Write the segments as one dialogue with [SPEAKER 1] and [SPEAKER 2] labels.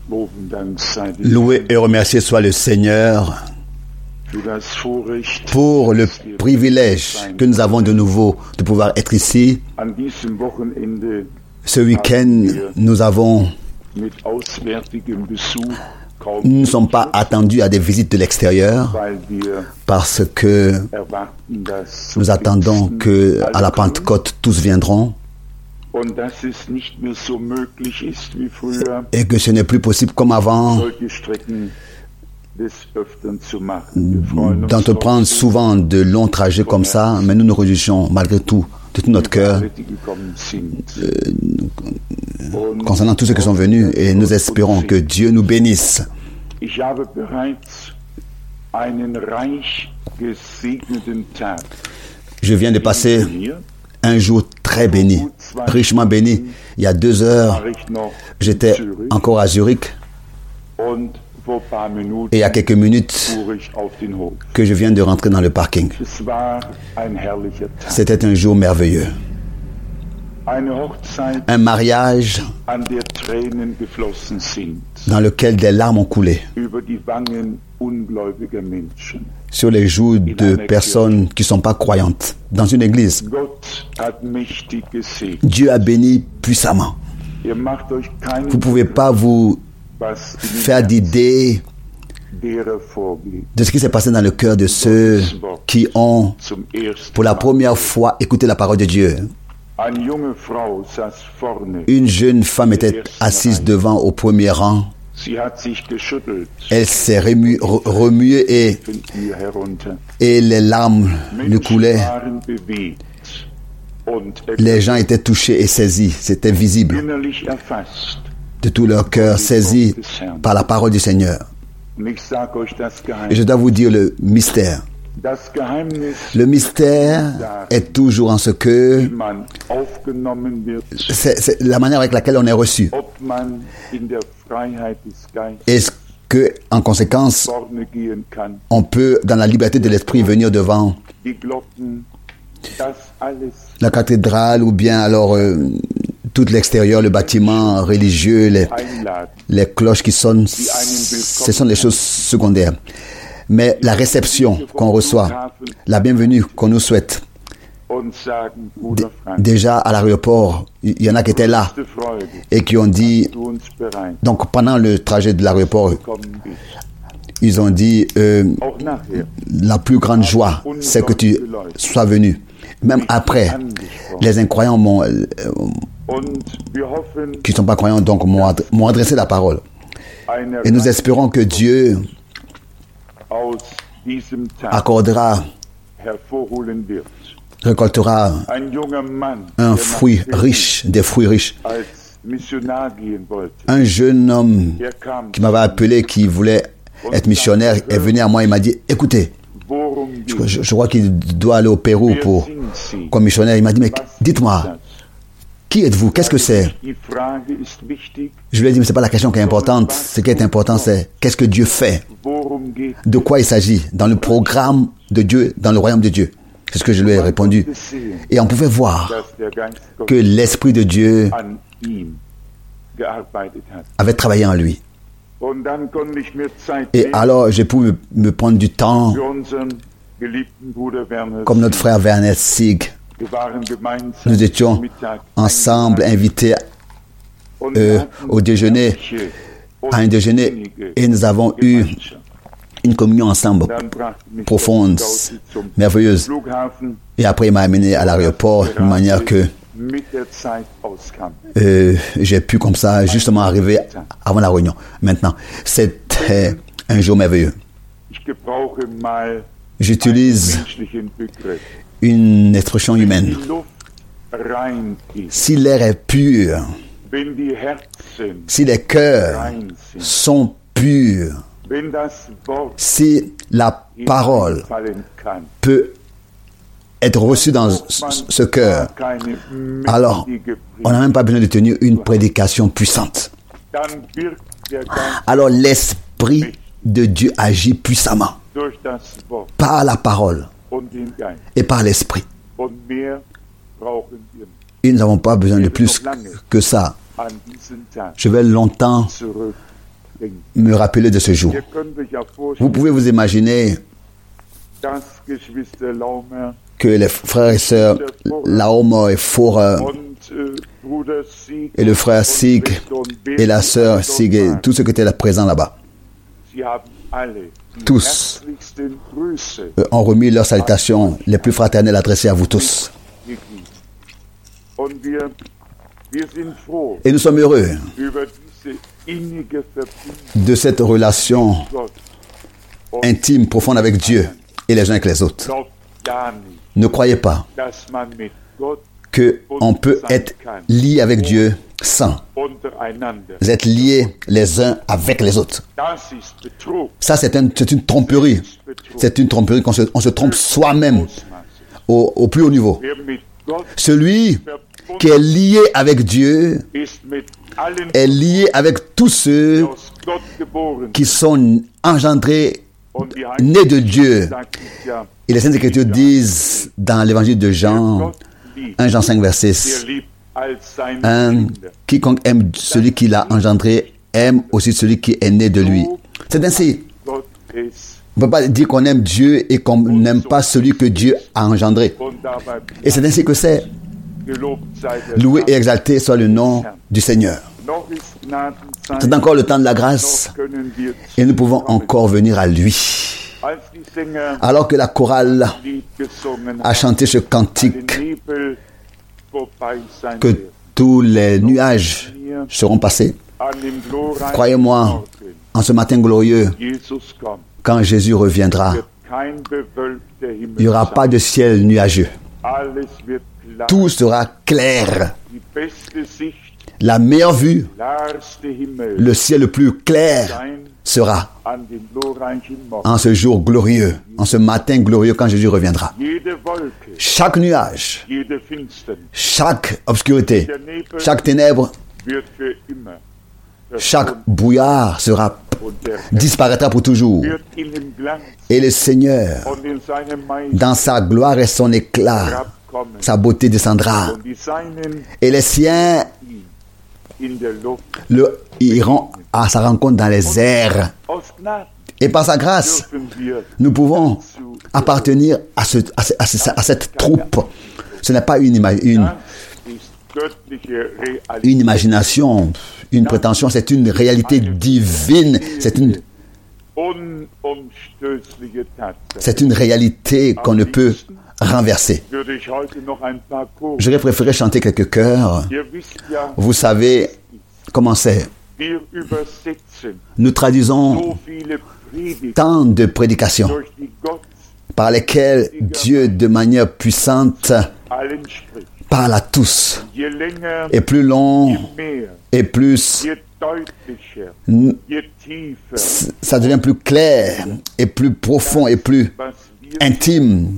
[SPEAKER 1] Loué et remercié soit le Seigneur pour le privilège que nous avons de nouveau de pouvoir être ici. Ce week-end, nous ne sommes pas attendus à des visites de l'extérieur parce que nous attendons qu'à la Pentecôte, tous viendront et que ce n'est plus possible comme avant d'entreprendre souvent de longs trajets comme ça, mais nous nous réjouissons malgré tout de tout notre cœur concernant tous ceux qui sont venus et nous espérons que Dieu nous bénisse. Je viens de passer un jour très béni, richement béni. Il y a 2 heures, j'étais encore à Zurich. Et il y a quelques minutes que je viens de rentrer dans le parking. C'était un jour merveilleux. Un mariage dans lequel des larmes ont coulé sur les joues de personnes qui ne sont pas croyantes dans une église. Dieu a béni puissamment. Vous ne pouvez pas vous faire d'idée de ce qui s'est passé dans le cœur de ceux qui ont pour la première fois écouté la parole de Dieu. Une jeune femme était assise devant au premier rang. Elle s'est remuée et les larmes lui coulaient. Les gens étaient touchés et saisis, c'était visible de tout leur cœur, saisis par la parole du Seigneur. Et je dois vous dire le mystère. Le mystère est toujours en ce que c'est la manière avec laquelle on est reçu. Est-ce que, en conséquence, on peut, dans la liberté de l'esprit, venir devant la cathédrale ou bien alors tout l'extérieur, le bâtiment religieux, les cloches qui sonnent, ce sont les choses secondaires. Mais la réception qu'on reçoit, la bienvenue qu'on nous souhaite, déjà à l'aéroport, il y en a qui étaient là et qui ont dit, donc pendant le trajet de l'aéroport, ils ont dit, la plus grande joie, c'est que tu sois venu. Même après, les incroyants qui ne sont pas croyants, donc m'ont adressé la parole. Et nous espérons que Dieu récoltera un fruit riche, des fruits riches. Un jeune homme qui m'avait appelé, qui voulait être missionnaire, est venu à moi et m'a dit, écoutez, je crois qu'il doit aller au Pérou comme missionnaire. Il m'a dit, mais dites-moi, qui êtes-vous? Qu'est-ce que c'est? Je lui ai dit, mais ce n'est pas la question qui est importante. Ce qui est important, c'est qu'est-ce que Dieu fait? De quoi il s'agit dans le programme de Dieu, dans le royaume de Dieu? C'est ce que je lui ai répondu. Et on pouvait voir que l'Esprit de Dieu avait travaillé en lui. Et alors, j'ai pu me prendre du temps, comme notre frère Werner Sieg. Nous étions ensemble invités au déjeuner, à un déjeuner, et nous avons eu une communion ensemble, profonde, merveilleuse. Et après, il m'a amené à l'aéroport de manière que j'ai pu comme ça justement arriver avant la réunion. Maintenant, c'était un jour merveilleux. J'utilise une expression humaine. Si l'air est pur, si les cœurs sont purs, si la parole peut être reçue dans ce cœur, alors on n'a même pas besoin de tenir une prédication puissante. Alors l'Esprit de Dieu agit puissamment par la parole et par l'Esprit. Et nous n'avons pas besoin de plus que ça. Je vais longtemps me rappeler de ce jour. Vous pouvez vous imaginer que les frères et sœurs Laumer et Forer et le frère Sig et la sœur Sig et tous ceux qui étaient présents là-bas, tous ont remis leurs salutations les plus fraternelles adressées à vous tous. Et nous sommes heureux de cette relation intime, profonde avec Dieu et les uns avec les autres. Ne croyez pas qu'on peut être lié avec Dieu sans être liés les uns avec les autres. Ça, c'est une tromperie. C'est une tromperie qu'on se trompe soi-même au plus haut niveau. Celui qui est lié avec Dieu est lié avec tous ceux qui sont engendrés, nés de Dieu. Et les Saintes Écritures disent dans l'évangile de Jean, 1 Jean 5, verset 6, quiconque aime celui qui l'a engendré, aime aussi celui qui est né de lui. C'est ainsi. On ne peut pas dire qu'on aime Dieu et qu'on n'aime pas celui que Dieu a engendré. Et c'est ainsi que c'est. Loué et exalté soit le nom du Seigneur. C'est encore le temps de la grâce et nous pouvons encore venir à lui. Alors que la chorale a chanté ce cantique, que tous les nuages seront passés, croyez-moi, en ce matin glorieux, quand Jésus reviendra, il n'y aura pas de ciel nuageux. Tout sera clair. La meilleure vue, le ciel le plus clair sera en ce jour glorieux, en ce matin glorieux quand Jésus reviendra. Chaque nuage, chaque obscurité, chaque ténèbre, chaque brouillard disparaîtra pour toujours. Et le Seigneur, dans sa gloire et son éclat, sa beauté descendra. Et les siens iront à sa rencontre dans les airs. Et par sa grâce, nous pouvons appartenir à cette troupe. Ce n'est pas une imagination, une prétention, c'est une réalité divine. C'est une réalité qu'on ne peut renverser. J'aurais préféré chanter quelques chœurs. Vous savez comment c'est. Nous traduisons tant de prédications par lesquelles Dieu, de manière puissante, parle à tous. Et plus long, et plus ça devient plus clair, et plus profond, et plus intime.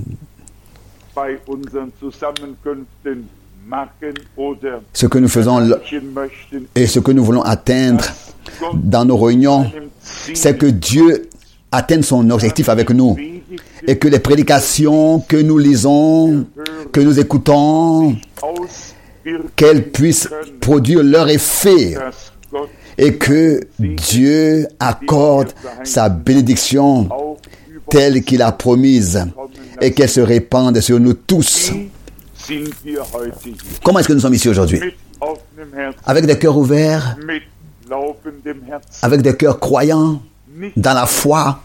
[SPEAKER 1] Ce que nous faisons et ce que nous voulons atteindre dans nos réunions, c'est que Dieu atteigne son objectif avec nous et que les prédications que nous lisons, que nous écoutons, qu'elles puissent produire leur effet et que Dieu accorde sa bénédiction telle qu'il a promise et qu'elle se répande sur nous tous. Comment est-ce que nous sommes ici aujourd'hui? Avec des cœurs ouverts, avec des cœurs croyants, dans la foi.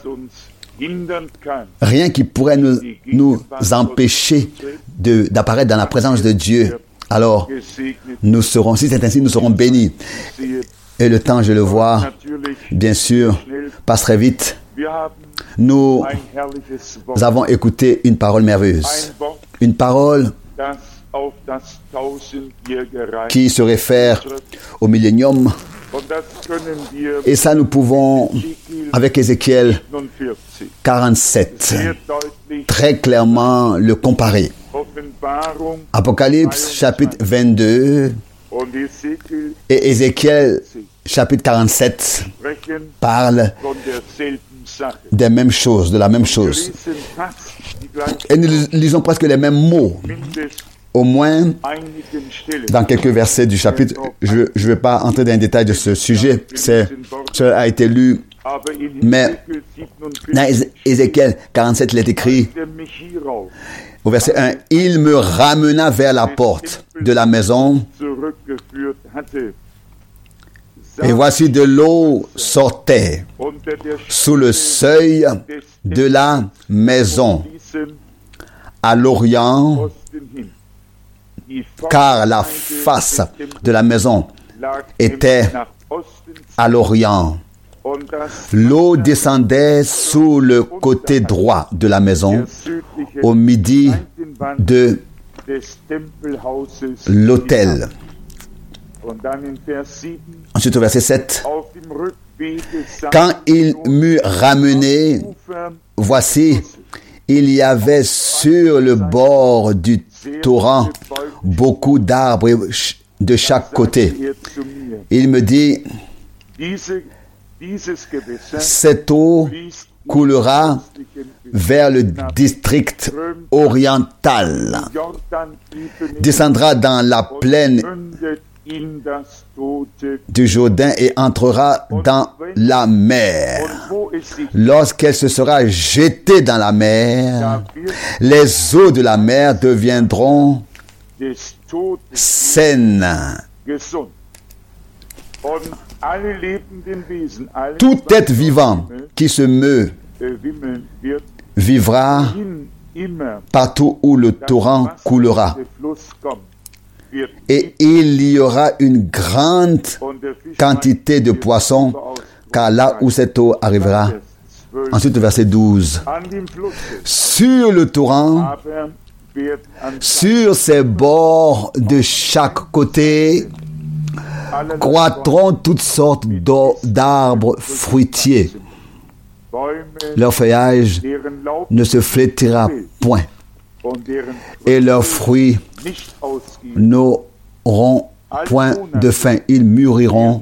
[SPEAKER 1] Rien qui pourrait nous empêcher d'apparaître dans la présence de Dieu. Alors, nous serons, si c'est ainsi, nous serons bénis. Et le temps, je le vois, bien sûr, passe très vite. Nous avons écouté une parole merveilleuse. Une parole qui se réfère au millénium. Et ça, nous pouvons, avec Ézéchiel 47, très clairement le comparer. Apocalypse, chapitre 22, et Ézéchiel, chapitre 47, parlent des mêmes choses, de la même chose. Et nous lisons presque les mêmes mots. au moins dans quelques versets du chapitre. Je ne vais pas entrer dans les détails de ce sujet. Cela a été lu. Mais dans Ézéchiel 47, il est écrit au verset 1, « Il me ramena vers la porte de la maison, et voici de l'eau sortait sous le seuil de la maison, à l'orient, car la face de la maison était à l'orient. L'eau descendait sous le côté droit de la maison, au midi de l'autel. » Ensuite, au verset 7, « Quand il m'eut ramené, voici, il y avait sur le bord du torrent beaucoup d'arbres de chaque côté. Il me dit, cette eau coulera vers le district oriental, descendra dans la plaine du Jourdain et entrera dans la mer. Lorsqu'elle se sera jetée dans la mer, les eaux de la mer deviendront saines. Tout être vivant qui se meut vivra partout où le torrent coulera. Et il y aura une grande quantité de poissons, car là où cette eau arrivera. Ensuite, verset 12. Sur le torrent, sur ses bords de chaque côté, croîtront toutes sortes d'arbres fruitiers. Leur feuillage ne se flétrira point, et leurs fruits n'auront point de fin. Ils mûriront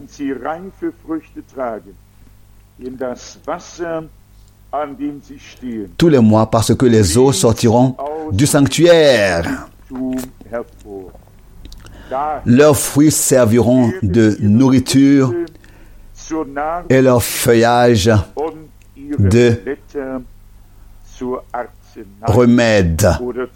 [SPEAKER 1] tous les mois, parce que les eaux sortiront du sanctuaire. Leurs fruits serviront de nourriture et leur feuillage de remède.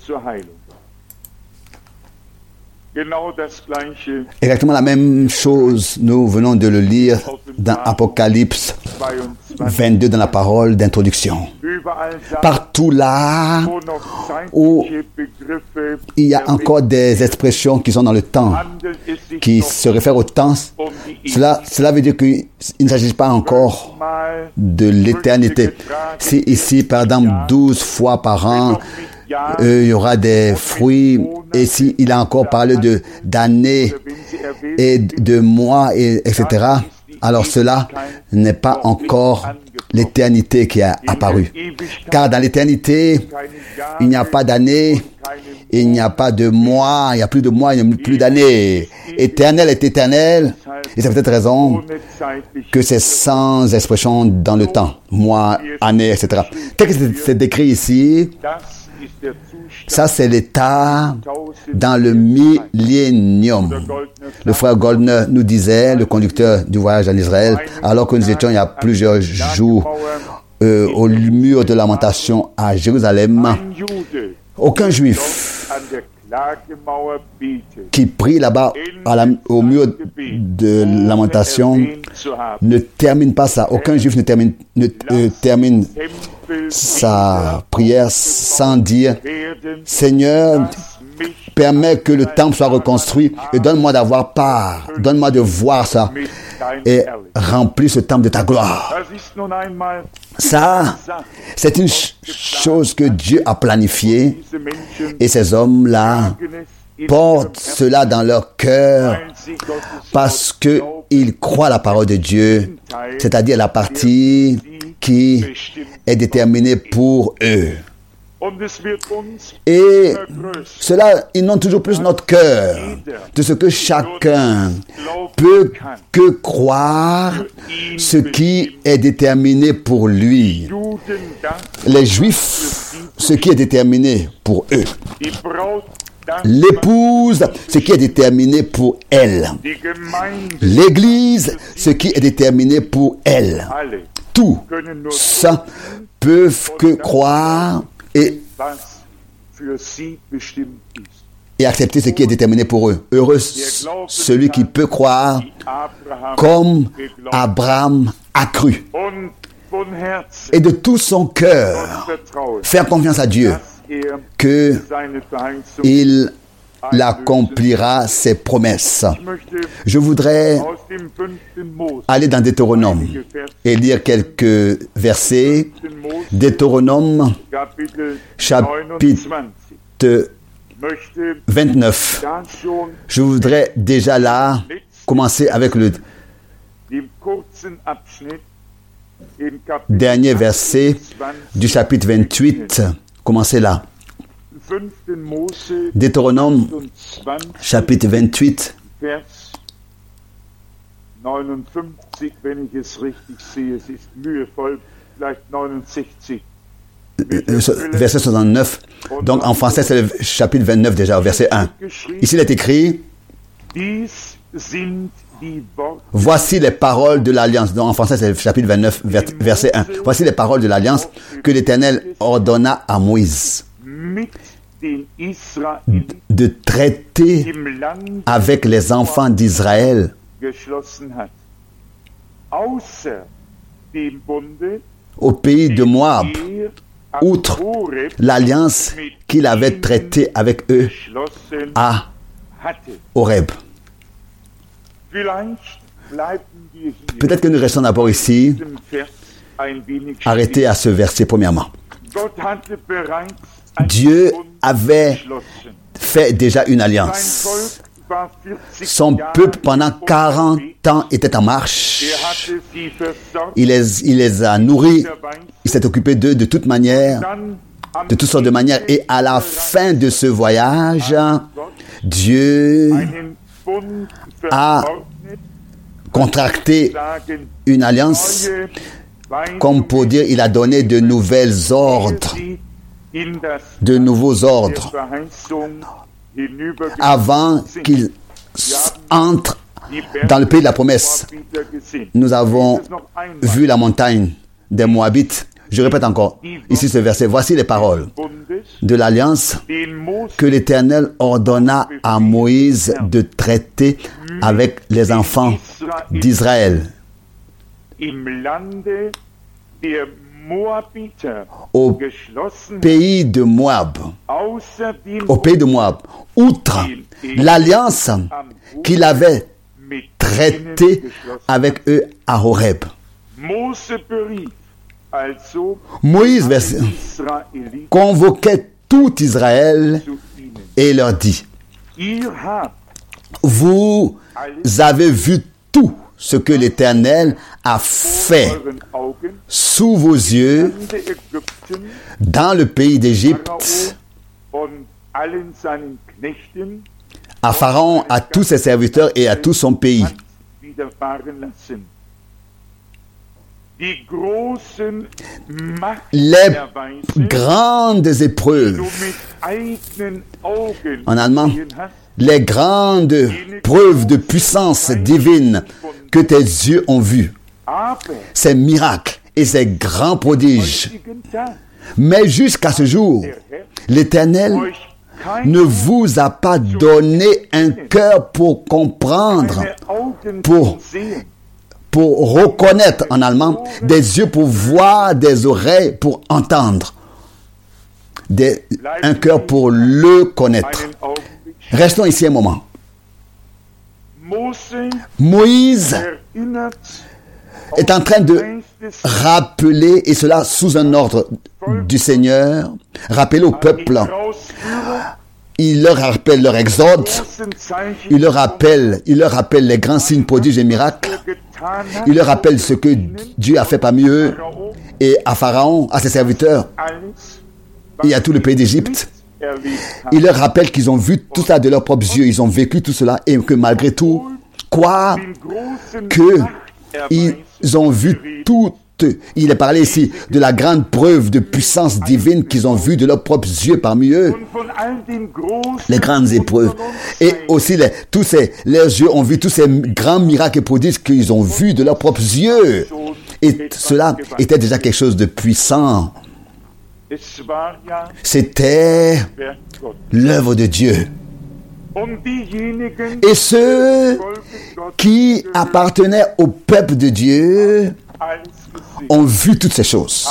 [SPEAKER 1] Exactement la même chose, nous venons de le lire dans Apocalypse 22 dans la parole d'introduction. Partout là où il y a encore des expressions qui sont dans le temps, qui se réfèrent au temps, cela veut dire qu'il ne s'agit pas encore de l'éternité. Si ici, par exemple, 12 fois par an, il y aura des fruits, et s'il a encore parlé d'années et de mois, etc., alors cela n'est pas encore l'éternité qui a apparu. Car dans l'éternité, il n'y a pas d'années, il n'y a pas de mois, il n'y a plus de mois, il n'y a plus d'années. Éternel est éternel, et c'est peut-être raison que c'est sans expression dans le temps, mois, années, etc. Tel que c'est décrit ici, ça, c'est l'état dans le millénium. Le frère Goldner nous disait, le conducteur du voyage en Israël, alors que nous étions il y a plusieurs jours au mur de lamentation à Jérusalem, aucun juif qui prie là-bas au mur de lamentation ne termine pas ça. Aucun juif ne termine sa prière sans dire « Seigneur, permets que le temple soit reconstruit et donne-moi d'avoir part, donne-moi de voir ça et remplis ce temple de ta gloire. » Ça, c'est une chose que Dieu a planifiée et ces hommes-là portent cela dans leur cœur parce qu'ils croient la parole de Dieu, c'est-à-dire la partie qui est déterminée pour eux. Et cela inonde toujours plus notre cœur de ce que chacun peut que croire ce qui est déterminé pour lui. Les Juifs, ce qui est déterminé pour eux. L'épouse, ce qui est déterminé pour elle. L'Église, ce qui est déterminé pour elle. Tout ça peuvent que croire et accepter ce qui est déterminé pour eux. Heureux celui qui peut croire comme Abraham a cru. Et de tout son cœur, faire confiance à Dieu qu'il accomplira ses promesses. Je voudrais aller dans Deutéronome et lire quelques versets. Deutéronome, chapitre 29. Je voudrais déjà là commencer avec le dernier verset du chapitre 28. Commencez là. Deutéronome, chapitre 28. Verset 69. Donc en français, c'est le chapitre 29 déjà, verset 1. Ici, il est écrit: voici les paroles de l'Alliance. Donc en français, c'est le chapitre 29, verset 1. Voici les paroles de l'Alliance que l'Éternel ordonna à Moïse de traiter avec les enfants d'Israël au pays de Moab, outre l'alliance qu'il avait traitée avec eux à Horeb. Peut-être que nous restons d'abord ici, arrêtés à ce verset premièrement. Dieu avait fait déjà une alliance. Son peuple, pendant 40 ans, était en marche. Il les a nourris. Il s'est occupé d'eux de toute manière, de toutes sortes de manières. Et à la fin de ce voyage, Dieu a contracté une alliance, comme pour dire, il a donné de nouvelles ordres, de nouveaux ordres, avant qu'ils entrent dans le pays de la promesse. Nous avons vu la montagne des Moabites. Je répète encore, ici ce verset. Voici les paroles de l'alliance que l'Éternel ordonna à Moïse de traiter avec les enfants d'Israël au pays de Moab. Au pays de Moab. Outre l'alliance qu'il avait traitée avec eux à Horeb. Moïse convoquait tout Israël et leur dit: vous avez vu tout ce que l'Éternel a fait sous vos yeux dans le pays d'Égypte, à Pharaon, à tous ses serviteurs et à tout son pays. Les grandes épreuves, en allemand, les grandes preuves de puissance divine que tes yeux ont vues, ces miracles et ces grands prodiges. Mais jusqu'à ce jour, l'Éternel ne vous a pas donné un cœur pour comprendre, pour reconnaître en allemand, des yeux pour voir, des oreilles pour entendre, un cœur pour le connaître. Restons ici un moment. Moïse est en train de rappeler, et cela sous un ordre du Seigneur, rappeler au peuple. Il leur rappelle leur exode, il leur rappelle les grands signes, prodiges et miracles, il leur rappelle ce que Dieu a fait parmi eux et à Pharaon, à ses serviteurs et à tout le pays d'Égypte. Il leur rappelle qu'ils ont vu tout ça de leurs propres yeux, ils ont vécu tout cela et que malgré tout, qu'ils ont vu il est parlé ici de la grande preuve de puissance divine qu'ils ont vue de leurs propres yeux parmi eux, les grandes épreuves. Et aussi, leurs yeux ont vu tous ces grands miracles et prodiges qu'ils ont vus de leurs propres yeux. Et cela était déjà quelque chose de puissant. C'était l'œuvre de Dieu. Et ceux qui appartenaient au peuple de Dieu ont vu toutes ces choses,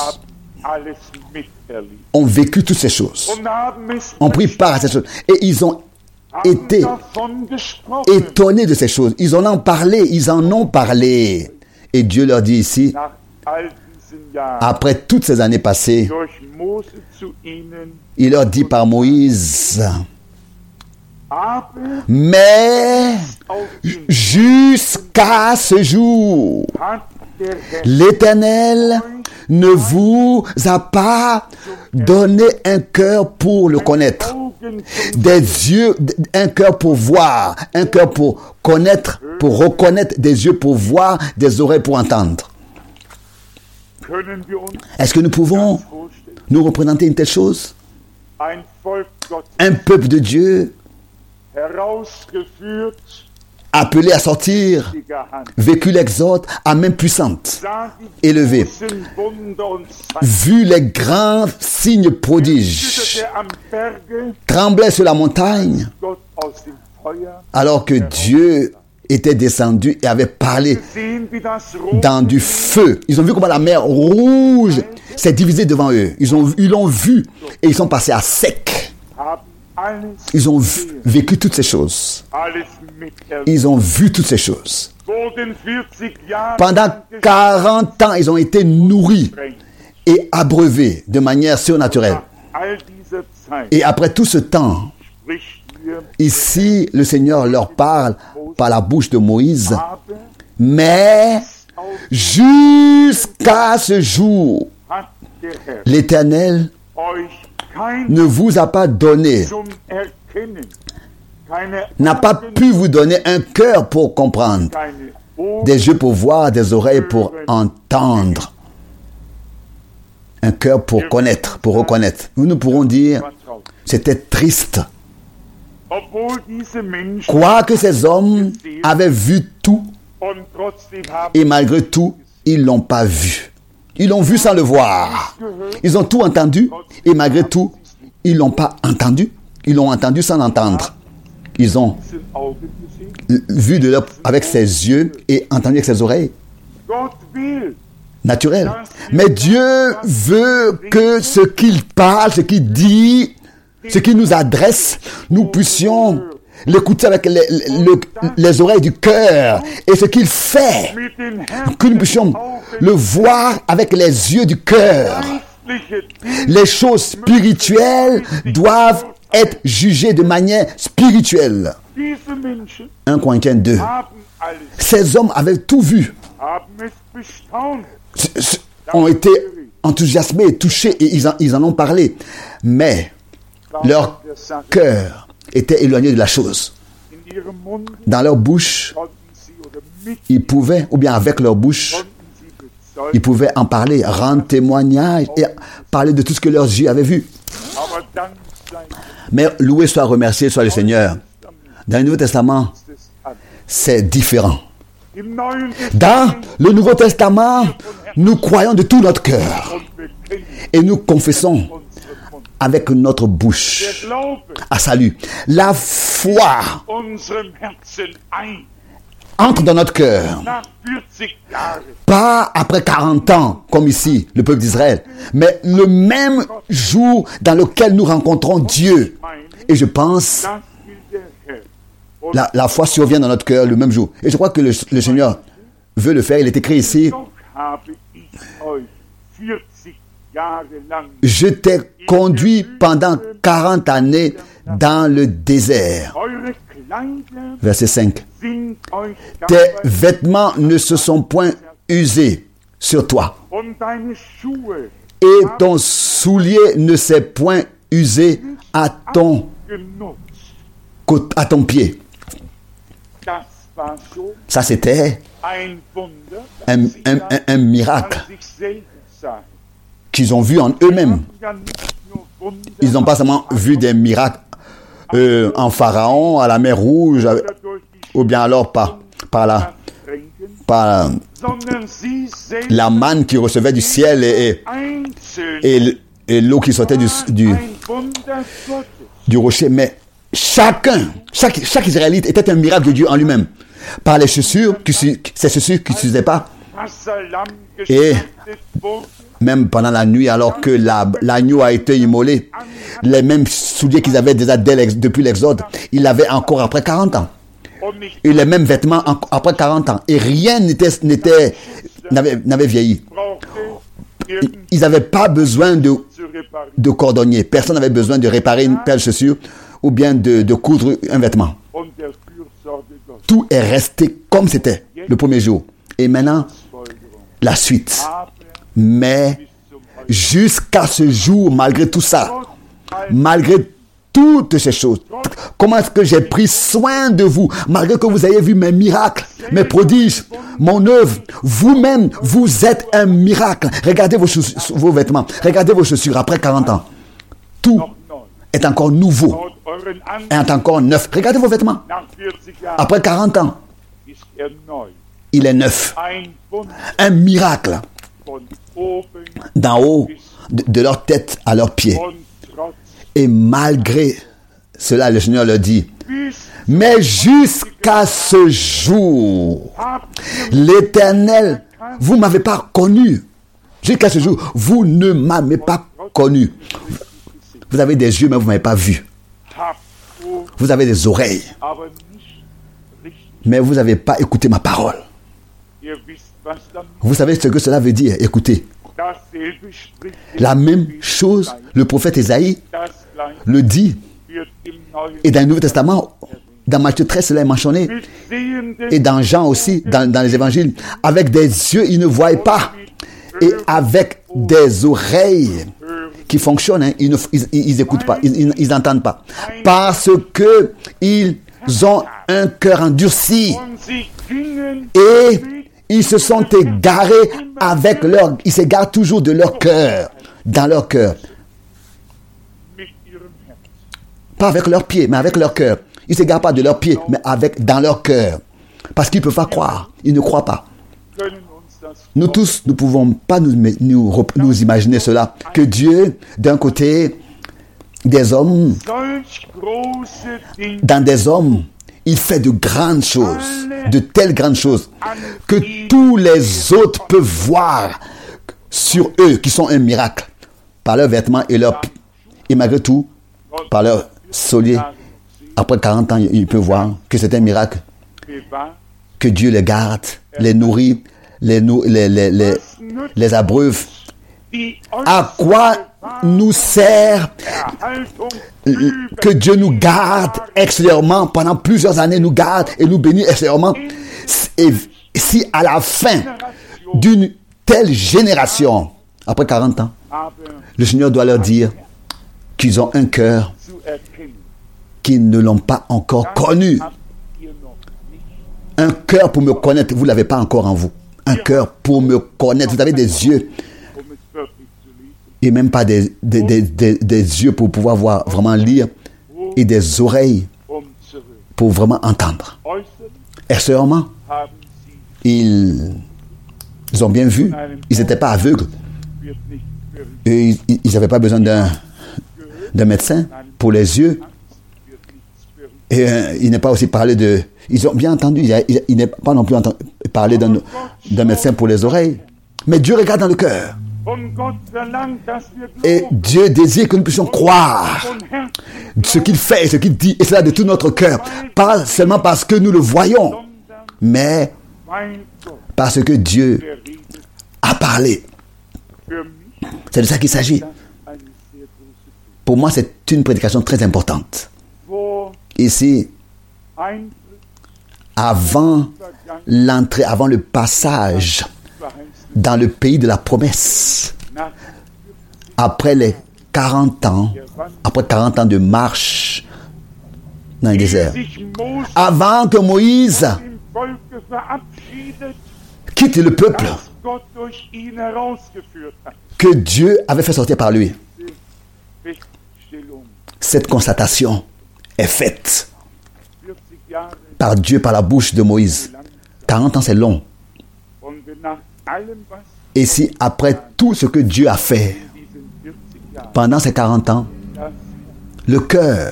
[SPEAKER 1] ont vécu toutes ces choses, ont pris part à ces choses. Et ils ont été étonnés de ces choses. Ils en ont parlé. Et Dieu leur dit ici, après toutes ces années passées, il leur dit par Moïse, mais jusqu'à ce jour, l'Éternel ne vous a pas donné un cœur pour le connaître, des yeux, un cœur pour voir, un cœur pour connaître, pour reconnaître, des yeux pour voir, des oreilles pour entendre. Est-ce que nous pouvons nous représenter une telle chose? Un peuple de Dieu appelé à sortir, vécu l'exode à main puissante, élevé, vu les grands signes prodiges, tremblait sur la montagne, alors que Dieu était descendu et avait parlé dans du feu. Ils ont vu comment la mer rouge s'est divisée devant eux. Ils l'ont vu et ils sont passés à sec. Ils ont vécu toutes ces choses. Ils ont vu toutes ces choses. Pendant 40 ans, ils ont été nourris et abreuvés de manière surnaturelle. Et après tout ce temps, ici, le Seigneur leur parle par la bouche de Moïse. Mais jusqu'à ce jour, l'Éternel ne vous a pas donné, n'a pas pu vous donner un cœur pour comprendre, des yeux pour voir, des oreilles pour entendre, un cœur pour connaître, pour reconnaître. Nous pourrons dire, c'était triste. Quoique ces hommes avaient vu tout, et malgré tout, ils ne l'ont pas vu. Ils l'ont vu sans le voir. Ils ont tout entendu, et malgré tout, ils ne l'ont pas entendu. Ils l'ont entendu sans entendre. Ils ont vu avec ses yeux et entendu avec ses oreilles. Naturel. Mais Dieu veut que ce qu'il parle, ce qu'il dit, ce qu'il nous adresse, nous puissions l'écouter avec les oreilles du cœur. Et ce qu'il fait, que nous puissions le voir avec les yeux du cœur. Les choses spirituelles doivent être jugées de manière spirituelle. 1 Corinthiens 2. Ces hommes avaient tout vu, ont été enthousiasmés et touchés et ils en ont parlé. Mais leur cœur était éloigné de la chose. Dans leur bouche, ils pouvaient, ou bien avec leur bouche, ils pouvaient en parler, rendre témoignage et parler de tout ce que leurs yeux avaient vu. Mais loué soit, remercié soit le Seigneur. Dans le Nouveau Testament, c'est différent. Dans le Nouveau Testament, nous croyons de tout notre cœur et nous confessons avec notre bouche à salut. La foi entre dans notre cœur, pas après 40 ans, comme ici, le peuple d'Israël, mais le même jour dans lequel nous rencontrons Dieu. Et je pense, la foi survient dans notre cœur le même jour. Et je crois que le Seigneur veut le faire. Il est écrit ici, je t'ai conduit pendant 40 années dans le désert. Verset 5. Tes vêtements ne se sont point usés sur toi. Et ton soulier ne s'est point usé à ton pied. Ça, c'était un miracle qu'ils ont vu en eux-mêmes. Ils n'ont pas seulement vu des miracles en Pharaon, à la mer Rouge, ou bien alors par la manne qui recevait du ciel et l'eau qui sortait du rocher. Mais chaque Israélite était un miracle de Dieu en lui-même. Par les chaussures, ces chaussures qui ne s'usaient pas. Et même pendant la nuit, alors que l'agneau a été immolé, les mêmes souliers qu'ils avaient déjà depuis l'Exode, ils l'avaient encore après 40 ans. Et les mêmes vêtements après 40 ans. Et rien n'avait vieilli. Ils n'avaient pas besoin de cordonnier. Personne n'avait besoin de réparer une paire de chaussures ou bien de coudre un vêtement. Tout est resté comme c'était le premier jour. Et maintenant, la suite. Mais jusqu'à ce jour, malgré tout ça, malgré toutes ces choses, comment est-ce que j'ai pris soin de vous, malgré que vous ayez vu mes miracles, mes prodiges, mon œuvre, vous-même, vous êtes un miracle. Regardez vos vêtements, regardez vos chaussures après 40 ans. Tout est encore nouveau, est encore neuf. Regardez vos vêtements. Après 40 ans, il est neuf. Un miracle. D'en haut, de leur tête à leurs pieds. Et malgré cela, le Seigneur leur dit, mais jusqu'à ce jour, l'Éternel, vous ne m'avez pas connu. Jusqu'à ce jour, vous ne m'avez pas connu. Vous avez des yeux, mais vous ne m'avez pas vu. Vous avez des oreilles, mais vous n'avez pas écouté ma parole. Vous savez ce que cela veut dire? Écoutez. La même chose, le prophète Ésaïe le dit. Et dans le Nouveau Testament, dans Matthieu 13, cela est mentionné. Et dans Jean aussi, dans les évangiles. Avec des yeux, ils ne voient pas. Et avec des oreilles qui fonctionnent, hein, ils n'écoutent pas, ils n'entendent pas. Parce que ils ont un cœur endurci. Et ils se sont égarés ils s'égarent toujours de leur cœur, dans leur cœur. Pas avec leurs pieds, mais avec leur cœur. Ils ne s'égarent pas de leurs pieds, mais dans leur cœur. Parce qu'ils ne peuvent pas croire, ils ne croient pas. Nous tous, nous ne pouvons pas nous imaginer cela. Que Dieu, d'un côté, dans des hommes, il fait de grandes choses, de telles grandes choses, que tous les autres peuvent voir sur eux qui sont un miracle, par leurs vêtements et malgré tout, par leurs souliers. Après 40 ans, ils peuvent voir que c'est un miracle, que Dieu les garde, les nourrit, les abreuve. À quoi nous sert que Dieu nous garde extérieurement pendant plusieurs années, nous garde et nous bénit extérieurement, et si à la fin d'une telle génération, après 40 ans, le Seigneur doit leur dire qu'ils ont un cœur qu'ils ne l'ont pas encore connu. Un cœur pour me connaître, vous ne l'avez pas encore en vous. Un cœur pour me connaître. Vous avez des yeux et même pas des yeux pour pouvoir voir, vraiment lire, et des oreilles pour vraiment entendre. Extérieurement, ils ont bien vu, ils n'étaient pas aveugles. Et ils n'avaient pas besoin d'un médecin pour les yeux. Et il n'est pas aussi parlé de... Ils ont bien entendu, il n'est pas non plus parlé d'un médecin pour les oreilles. Mais Dieu regarde dans le cœur. Et Dieu désire que nous puissions croire ce qu'il fait et ce qu'il dit, et cela de tout notre cœur. Pas seulement parce que nous le voyons, mais parce que Dieu a parlé. C'est de ça qu'il s'agit. Pour moi, c'est une prédication très importante. Ici, avant l'entrée, avant le passage dans le pays de la promesse, après les 40 ans, après 40 ans de marche dans le désert, avant que Moïse quitte le peuple que Dieu avait fait sortir par lui. Cette constatation est faite par Dieu, par la bouche de Moïse. 40 ans, c'est long. Et si après tout ce que Dieu a fait pendant ces 40 ans, le cœur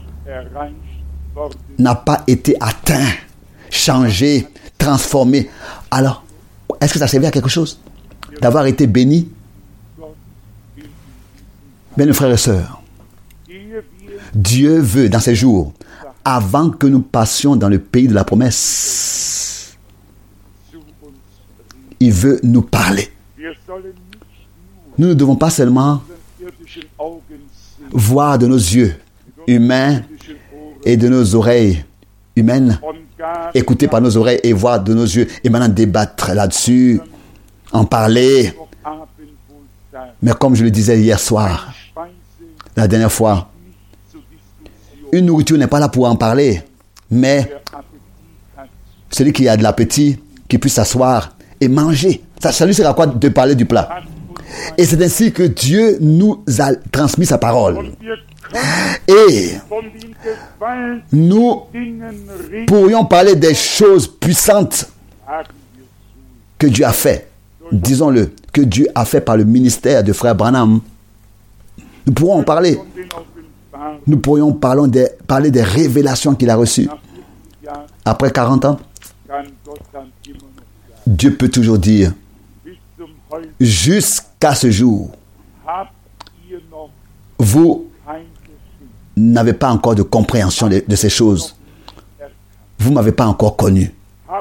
[SPEAKER 1] n'a pas été atteint, changé, transformé, alors est-ce que ça servait à quelque chose d'avoir été béni? Bien, mes frères et sœurs, Dieu veut dans ces jours, avant que nous passions dans le pays de la promesse, il veut nous parler. Nous ne devons pas seulement voir de nos yeux humains et de nos oreilles humaines, écouter par nos oreilles et voir de nos yeux, et maintenant débattre là-dessus, en parler. Mais comme je le disais hier soir, la dernière fois, une nourriture n'est pas là pour en parler, mais celui qui a de l'appétit, qui puisse s'asseoir et manger. Ça lui sert à quoi de parler du plat? Et c'est ainsi que Dieu nous a transmis sa parole. Et nous pourrions parler des choses puissantes que Dieu a fait. Disons-le, que Dieu a fait par le ministère de Frère Branham. Nous pourrons en parler. Nous pourrions parler des révélations qu'il a reçues. Après 40 ans, Dieu peut toujours dire, jusqu'à ce jour, vous n'avez pas encore de compréhension de ces choses. Vous ne m'avez pas encore connu.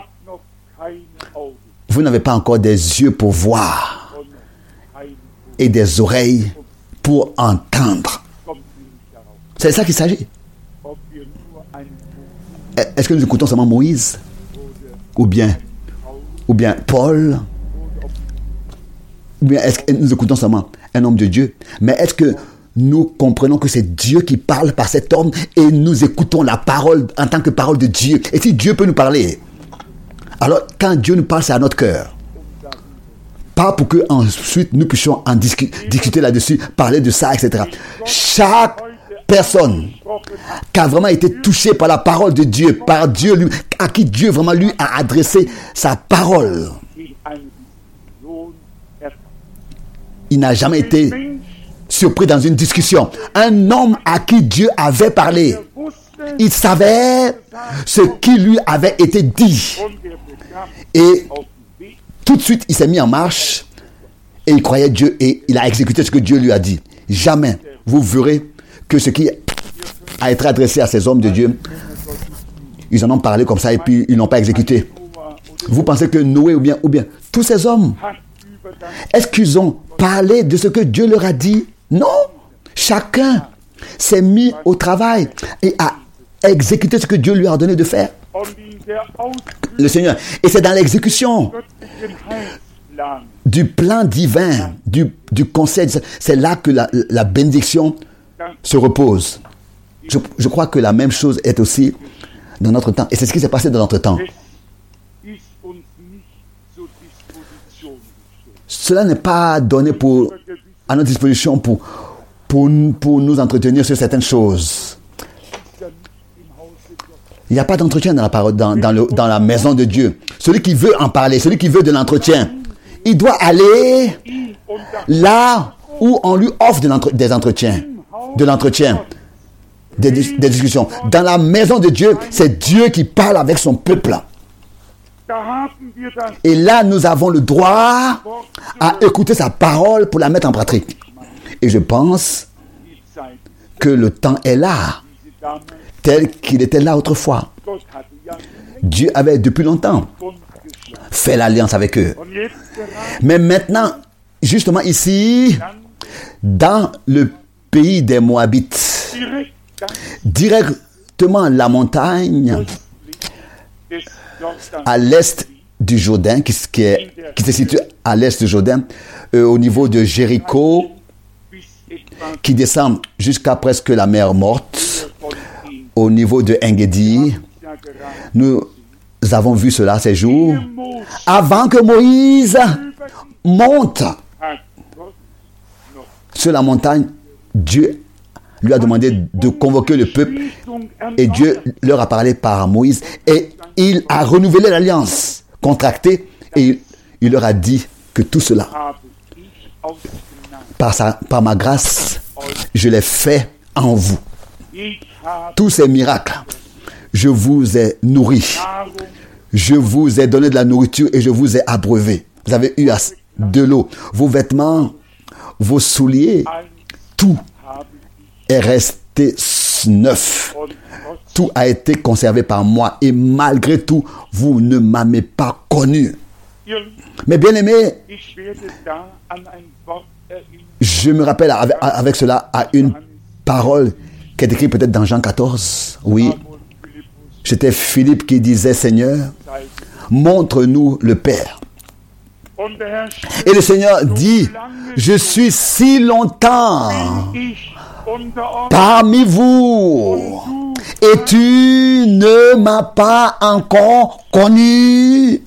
[SPEAKER 1] Vous n'avez pas encore des yeux pour voir et des oreilles pour entendre. C'est de ça qu'il s'agit. Est-ce que nous écoutons seulement Moïse? Ou bien Paul? Ou bien est-ce que nous écoutons seulement un homme de Dieu? Mais est-ce que nous comprenons que c'est Dieu qui parle par cet homme et nous écoutons la parole en tant que parole de Dieu? Et si Dieu peut nous parler, alors quand Dieu nous parle, c'est à notre cœur. Pas pour que ensuite nous puissions en discuter là-dessus, parler de ça, etc. Chaque personne qui a vraiment été touchée par la parole de Dieu, par Dieu lui, à qui Dieu vraiment lui a adressé sa parole, il n'a jamais été surpris dans une discussion. Un homme à qui Dieu avait parlé, il savait ce qui lui avait été dit. Et tout de suite, il s'est mis en marche et il croyait Dieu et il a exécuté ce que Dieu lui a dit. Jamais vous verrez que ce qui a été adressé à ces hommes de Dieu, ils en ont parlé comme ça et puis ils n'ont pas exécuté. Vous pensez que Noé ou bien tous ces hommes, est-ce qu'ils ont parlé de ce que Dieu leur a dit? Non. Chacun s'est mis au travail et a exécuté ce que Dieu lui a ordonné de faire. Le Seigneur. Et c'est dans l'exécution du plan divin, du conseil, c'est là que la bénédiction se repose. Je crois que la même chose est aussi dans notre temps. Et c'est ce qui s'est passé dans notre temps. Cela n'est pas donné à notre disposition pour nous entretenir sur certaines choses. Il n'y a pas d'entretien dans la parole, dans la maison de Dieu. Celui qui veut en parler, celui qui veut de l'entretien, il doit aller là où on lui offre des entretiens, de l'entretien, des discussions. Dans la maison de Dieu, c'est Dieu qui parle avec son peuple. Et là, nous avons le droit à écouter sa parole pour la mettre en pratique. Et je pense que le temps est là, tel qu'il était là autrefois. Dieu avait depuis longtemps fait l'alliance avec eux. Mais maintenant, justement ici, dans le pays des Moabites, directement la montagne à l'est du Jourdain, qui se situe à l'est du Jourdain, au niveau de Jéricho, qui descend jusqu'à presque la mer Morte, au niveau de Engedi. Nous avons vu cela ces jours. Avant que Moïse monte sur la montagne, Dieu lui a demandé de convoquer le peuple et Dieu leur a parlé par Moïse et il a renouvelé l'alliance contractée et il leur a dit que tout cela, par ma grâce, je l'ai fait en vous. Tous ces miracles, je vous ai nourri, je vous ai donné de la nourriture et je vous ai abreuvé. Vous avez eu de l'eau, vos vêtements, vos souliers, tout est resté neuf. Tout a été conservé par moi et malgré tout, vous ne m'avez pas connu. Mais bien aimé, je me rappelle avec cela à une parole qui est écrite peut-être dans Jean 14. Oui, c'était Philippe qui disait, Seigneur, montre-nous le Père. Et le Seigneur dit, je suis si longtemps parmi vous et tu ne m'as pas encore connu.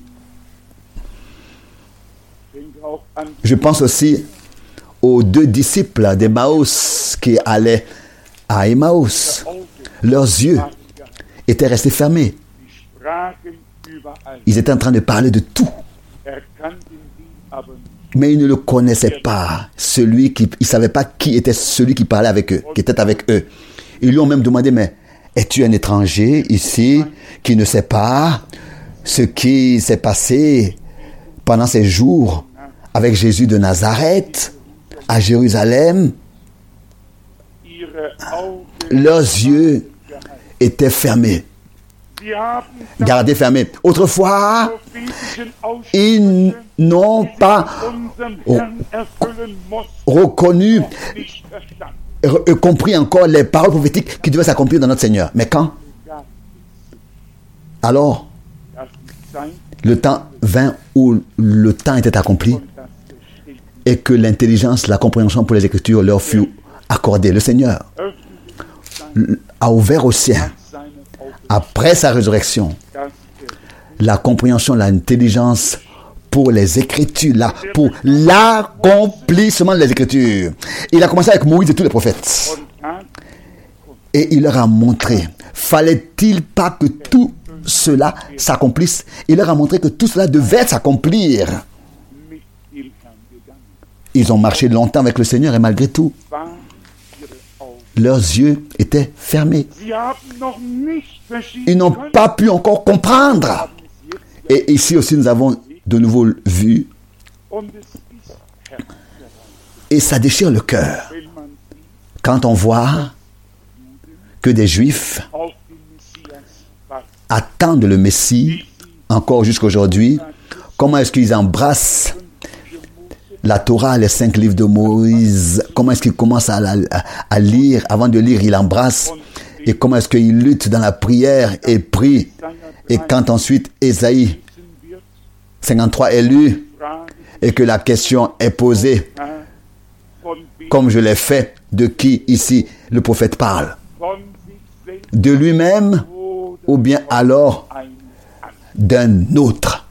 [SPEAKER 1] Je pense aussi aux 2 disciples d'Emmaüs qui allaient à Emmaüs. Leurs yeux étaient restés fermés. Ils étaient en train de parler de tout. Mais ils ne le connaissaient pas. Ils ne savaient pas qui était celui qui parlait avec eux, qui était avec eux. Ils lui ont même demandé, mais es-tu un étranger ici qui ne sait pas ce qui s'est passé pendant ces jours avec Jésus de Nazareth à Jérusalem? Leurs yeux étaient fermés. Gardez fermés. Autrefois, ils n'ont pas reconnu et compris encore les paroles prophétiques qui devaient s'accomplir dans notre Seigneur. Mais quand? Alors, le temps vint où le temps était accompli et que l'intelligence, la compréhension pour les Écritures leur fut accordée. Le Seigneur a ouvert au ciel, après sa résurrection, la compréhension, l'intelligence pour les Écritures, pour l'accomplissement des Écritures. Il a commencé avec Moïse et tous les prophètes. Et il leur a montré, fallait-il pas que tout cela s'accomplisse? Il leur a montré que tout cela devait s'accomplir. Ils ont marché longtemps avec le Seigneur et malgré tout, leurs yeux étaient fermés. Ils n'ont pas pu encore comprendre. Et ici aussi, nous avons de nouveau vu. Et ça déchire le cœur. Quand on voit que des Juifs attendent le Messie, encore jusqu'aujourd'hui, comment est-ce qu'ils embrassent la Torah, les 5 livres de Moïse, comment est-ce qu'il commence à lire, avant de lire, il embrasse, et comment est-ce qu'il lutte dans la prière et prie, et quand ensuite Ésaïe 53 est lu, et que la question est posée, comme je l'ai fait, de qui ici le prophète parle? De lui-même, ou bien alors d'un autre?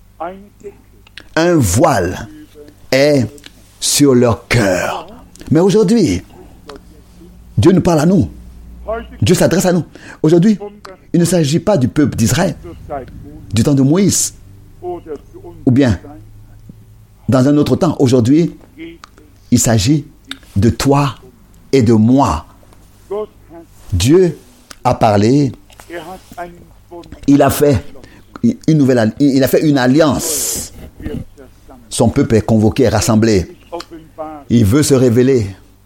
[SPEAKER 1] Un voile est sur leur cœur. Mais aujourd'hui, Dieu nous parle à nous. Dieu s'adresse à nous. Aujourd'hui, il ne s'agit pas du peuple d'Israël, du temps de Moïse, ou bien dans un autre temps. Aujourd'hui, il s'agit de toi et de moi. Dieu a parlé. Il a fait une alliance. Son peuple est convoqué, rassemblé. Il veut se révéler.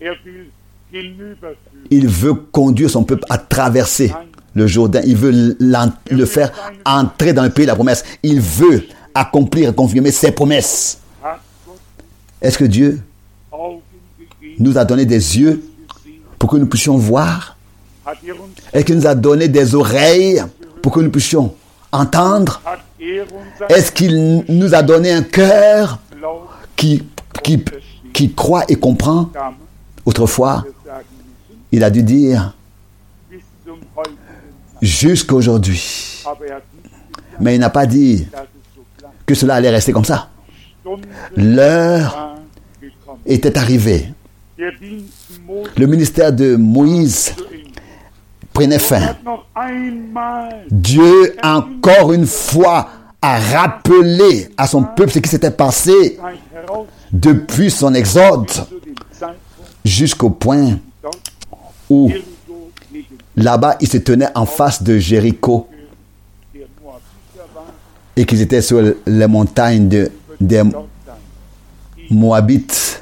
[SPEAKER 1] Il veut conduire son peuple à traverser le Jourdain. Il veut le faire entrer dans le pays de la promesse. Il veut accomplir et confirmer ses promesses. Est-ce que Dieu nous a donné des yeux pour que nous puissions voir? Est-ce qu'il nous a donné des oreilles pour que nous puissions entendre? Est-ce qu'il nous a donné un cœur qui croit et comprend? Autrefois, il a dû dire jusqu'à aujourd'hui. Mais il n'a pas dit que cela allait rester comme ça. L'heure était arrivée. Le ministère de Moïse prenait fin. Dieu, encore une fois, a rappelé à son peuple ce qui s'était passé depuis son exode jusqu'au point où là-bas, ils se tenaient en face de Jéricho et qu'ils étaient sur les montagnes des Moabites,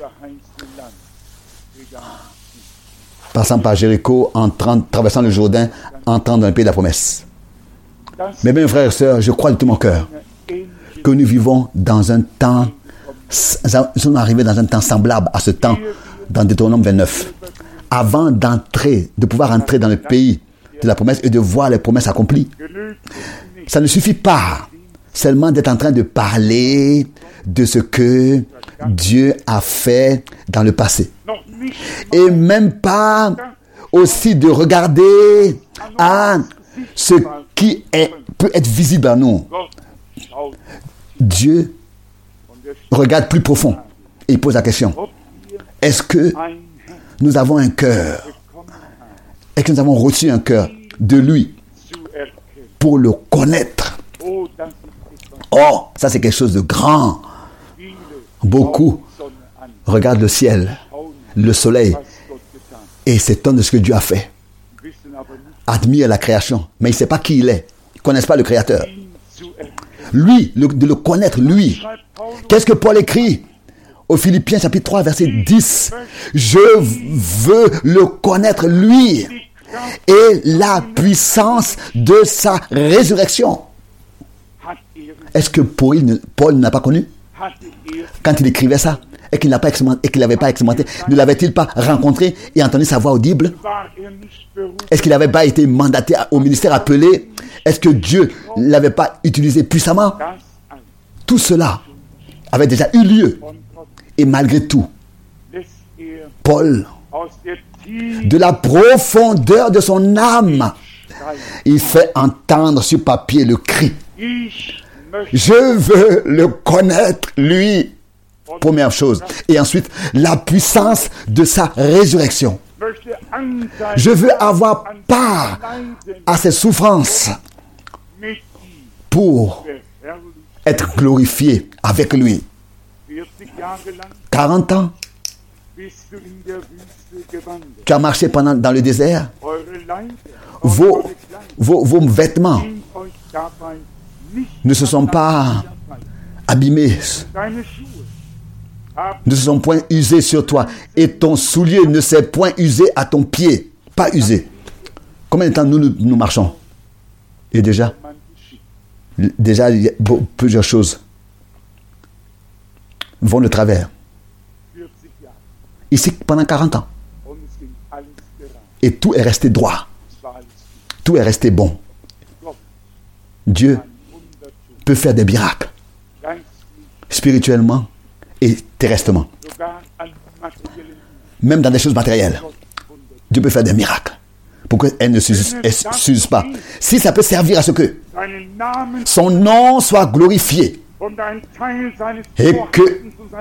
[SPEAKER 1] passant par Jéricho, traversant le Jourdain, entrant dans le pays de la promesse. Mes bien frères et sœurs, je crois de tout mon cœur que nous vivons dans un temps, nous sommes arrivés dans un temps semblable à ce temps dans Deutéronome 29. Avant de pouvoir entrer dans le pays de la promesse et de voir les promesses accomplies. Ça ne suffit pas seulement d'être en train de parler de ce que Dieu a fait dans le passé. Et même pas aussi de regarder à ce qui peut être visible à nous. Dieu regarde plus profond et il pose la question. Est-ce que nous avons un cœur? Est-ce que nous avons reçu un cœur de lui pour le connaître? Oh, ça c'est quelque chose de grand. Beaucoup regardent le ciel, le soleil et s'étonnent de ce que Dieu a fait. Admirent la création, mais ils ne savent pas qui il est. Ils ne connaissent pas le Créateur. Lui, de le connaître, lui. Qu'est-ce que Paul écrit aux Philippiens chapitre 3 verset 10? Je veux le connaître, lui, et la puissance de sa résurrection. Est-ce que Paul n'a pas connu? Quand il écrivait ça, et qu'il n'avait pas expérimenté, ne l'avait-il pas rencontré et entendu sa voix audible? Est-ce qu'il n'avait pas été mandaté au ministère appelé? Est-ce que Dieu ne l'avait pas utilisé puissamment? Tout cela avait déjà eu lieu. Et malgré tout, Paul, de la profondeur de son âme, il fait entendre sur papier le cri. Je veux le connaître, lui. Première chose. Et ensuite, la puissance de sa résurrection. Je veux avoir part à ses souffrances pour être glorifié avec lui. 40 ans, tu as marché dans le désert. Vos vêtements ne se sont pas abîmés, ne se sont point usés sur toi, et ton soulier ne s'est point usé à ton pied. Pas usé. Combien de temps nous marchons? Et déjà, il y a plusieurs choses vont de travers. Ici, pendant 40 ans. Et tout est resté droit. Tout est resté bon. Dieu peut faire des miracles. Spirituellement et terrestrement. Même dans des choses matérielles. Dieu peut faire des miracles. Pourquoi elle ne s'use pas? Si ça peut servir à ce que son nom soit glorifié. Et que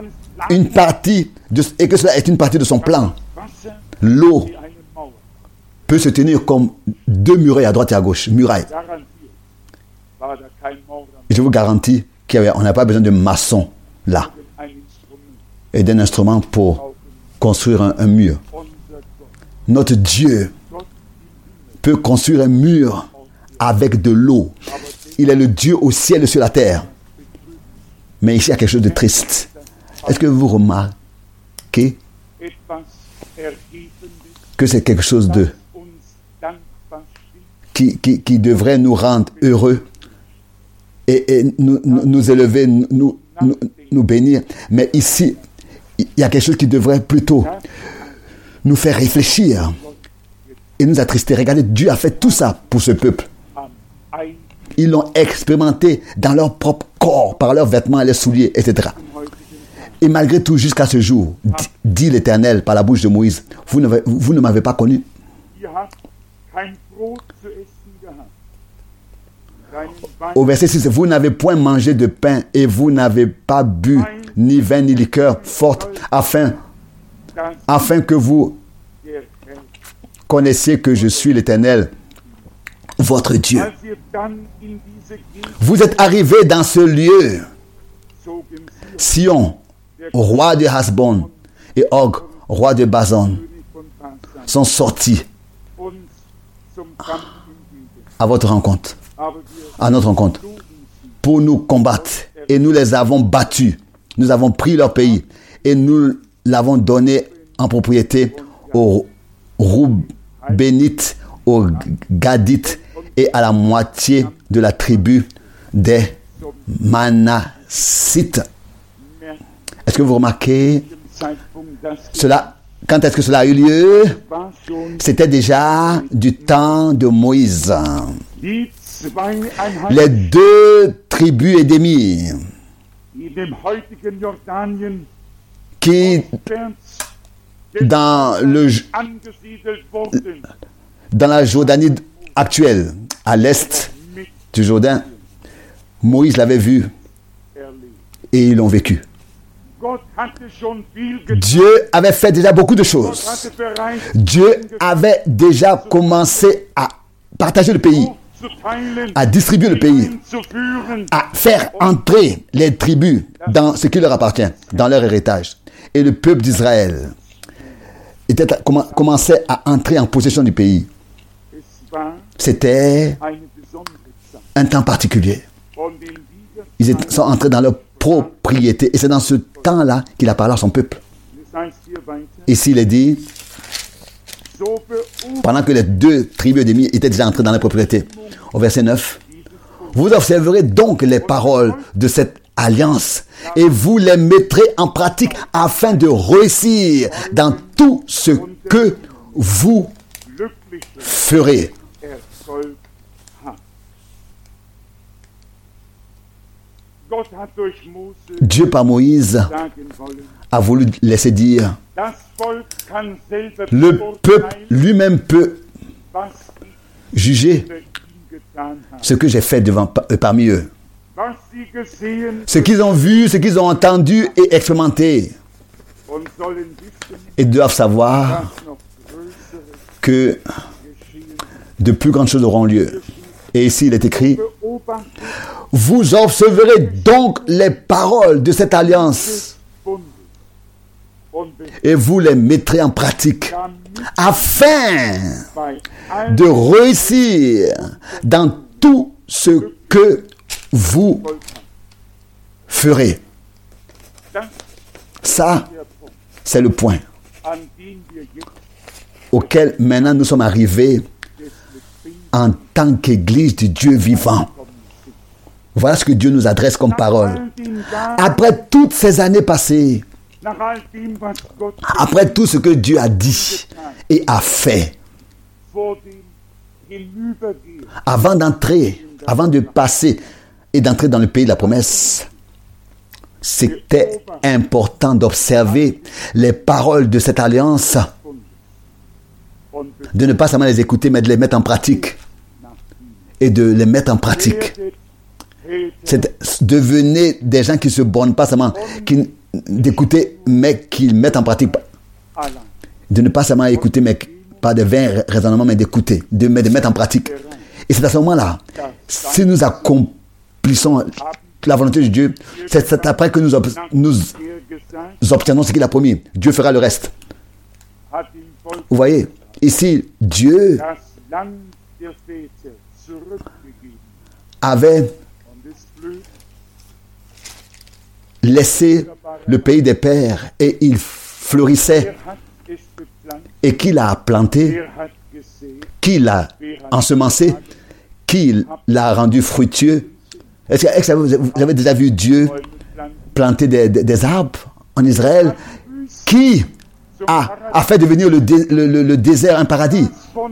[SPEAKER 1] cela est une partie de son plan. L'eau peut se tenir comme deux murailles à droite et à gauche. Murailles. Et je vous garantis qu'on n'a pas besoin de maçon là. Et d'un instrument pour construire un mur. Notre Dieu peut construire un mur avec de l'eau. Il est le Dieu au ciel et sur la terre. Mais ici, il y a quelque chose de triste. Est-ce que vous remarquez que c'est quelque chose qui devrait nous rendre heureux et nous élever, nous bénir? Mais ici, il y a quelque chose qui devrait plutôt nous faire réfléchir et nous attrister. Regardez, Dieu a fait tout ça pour ce peuple. Ils l'ont expérimenté dans leur propre corps, par leurs vêtements, les souliers, etc. Et malgré tout, jusqu'à ce jour, dit l'Éternel par la bouche de Moïse, vous ne m'avez pas connu. Au verset 6, vous n'avez point mangé de pain et vous n'avez pas bu ni vin ni liqueur forte afin que vous connaissiez que je suis l'Éternel, votre Dieu. Vous êtes arrivés dans ce lieu. Sion, roi de Hasbon, et Og, roi de Bazan, sont sortis à votre rencontre, à notre rencontre, pour nous combattre. Et nous les avons battus. Nous avons pris leur pays et nous l'avons donné en propriété aux Roubénites, aux Gadites et à la moitié de la tribu des Manassites. Est-ce que vous remarquez cela? Quand est-ce que cela a eu lieu? C'était déjà du temps de Moïse. Les deux tribus édémies qui dans la Jordanie actuelle, à l'est du Jourdain, Moïse l'avait vu et ils l'ont vécu. Dieu avait fait déjà beaucoup de choses. Dieu avait déjà commencé à partager le pays, à distribuer le pays, à faire entrer les tribus dans ce qui leur appartient, dans leur héritage. Et le peuple d'Israël commençait à entrer en possession du pays. C'était un temps particulier. Ils sont entrés dans leur propriété. Et c'est dans ce temps-là qu'il a parlé à son peuple. Ici, il est dit, pendant que les deux tribus ennemies étaient déjà entrées dans leur propriété. Au verset 9, vous observerez donc les paroles de cette alliance et vous les mettrez en pratique afin de réussir dans tout ce que vous ferez. Dieu par Moïse a voulu laisser dire, le peuple lui-même peut juger ce que j'ai fait parmi eux. Ce qu'ils ont vu, ce qu'ils ont entendu et expérimenté. Et doivent savoir que de plus grandes choses auront lieu. Et ici, il est écrit, vous observerez donc les paroles de cette alliance et vous les mettrez en pratique afin de réussir dans tout ce que vous ferez. Ça, c'est le point auquel maintenant nous sommes arrivés en tant qu'Église du Dieu vivant. Voilà ce que Dieu nous adresse comme parole. Après toutes ces années passées, après tout ce que Dieu a dit et a fait, avant de passer et d'entrer dans le pays de la promesse, c'était important d'observer les paroles de cette alliance, de ne pas seulement les écouter, mais de les mettre en pratique. Et de les mettre en pratique. Devenez des gens qui ne se bornent pas seulement d'écouter, mais qui mettent en pratique. De ne pas seulement écouter, mais pas de vains raisonnements, mais d'écouter, de mettre en pratique. Et c'est à ce moment-là, si nous accomplissons la volonté de Dieu, c'est après que nous obtiendrons ce qu'il a promis. Dieu fera le reste. Vous voyez, ici, Dieu avait laissé le pays des pères et il fleurissait. Et qui l'a planté, qui l'a ensemencé, qui l'a rendu fructueux. Est-ce que vous avez déjà vu Dieu planter des arbres en Israël? Qui a fait devenir le désert un paradis?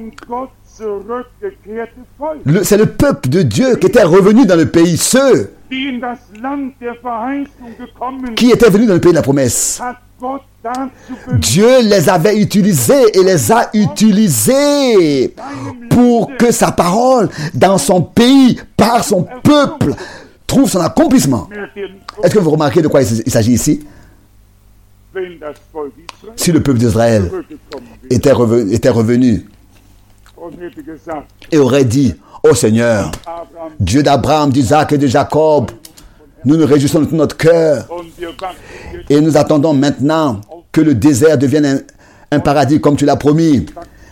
[SPEAKER 1] C'est le peuple de Dieu qui était revenu dans le pays. Ceux qui étaient venus dans le pays de la promesse. Dieu les avait utilisés et les a utilisés pour que sa parole dans son pays, par son peuple, trouve son accomplissement. Est-ce que vous remarquez de quoi il s'agit ici? Si le peuple d'Israël était revenu et aurait dit: ô Seigneur, Dieu d'Abraham, d'Isaac et de Jacob, nous nous réjouissons de tout notre cœur et nous attendons maintenant que le désert devienne un paradis comme tu l'as promis,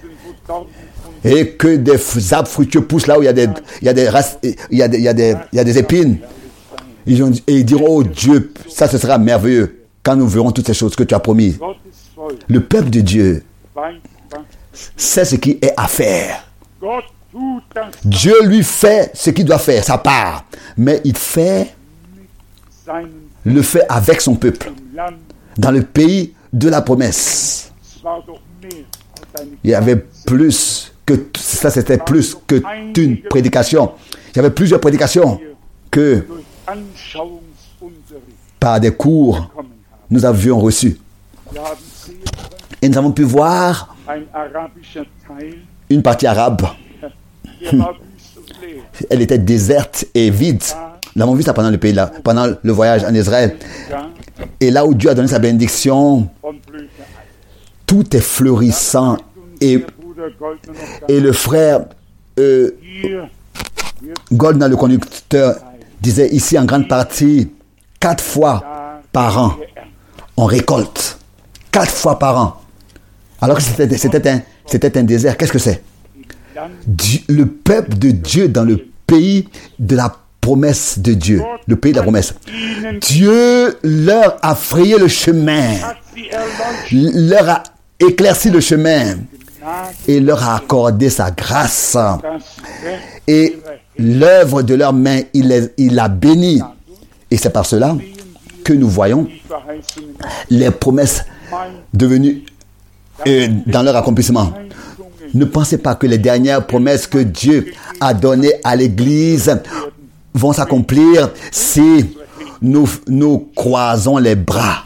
[SPEAKER 1] et que des arbres fructueux poussent là où il y a des épines. Ils diront: oh Dieu, ça ce sera merveilleux quand nous verrons toutes ces choses que tu as promis. Le peuple de Dieu sait ce qui est à faire. Dieu lui fait ce qu'il doit faire, sa part, mais il le fait avec son peuple dans le pays de la promesse. Il y avait plus que ça, c'était plus que une prédication. Il y avait plusieurs prédications que par des cours nous avions reçus. Et nous avons pu voir une partie arabe. Elle était déserte et vide. Nous avons vu ça pendant le voyage en Israël. Et là où Dieu a donné sa bénédiction, tout est fleurissant. Et le frère Goldner, le conducteur, disait ici en grande partie, 4 fois par an, on récolte. 4 fois par an. Alors que c'était un désert. Qu'est-ce que c'est? Le peuple de Dieu dans le pays de la promesse de Dieu. Le pays de la promesse. Dieu leur a frayé le chemin. Leur a éclairci le chemin. Et leur a accordé sa grâce. Et l'œuvre de leurs mains, il l'a béni. Et c'est par cela que nous voyons les promesses devenues dans leur accomplissement. Ne pensez pas que les dernières promesses que Dieu a données à l'Église vont s'accomplir si nous croisons les bras.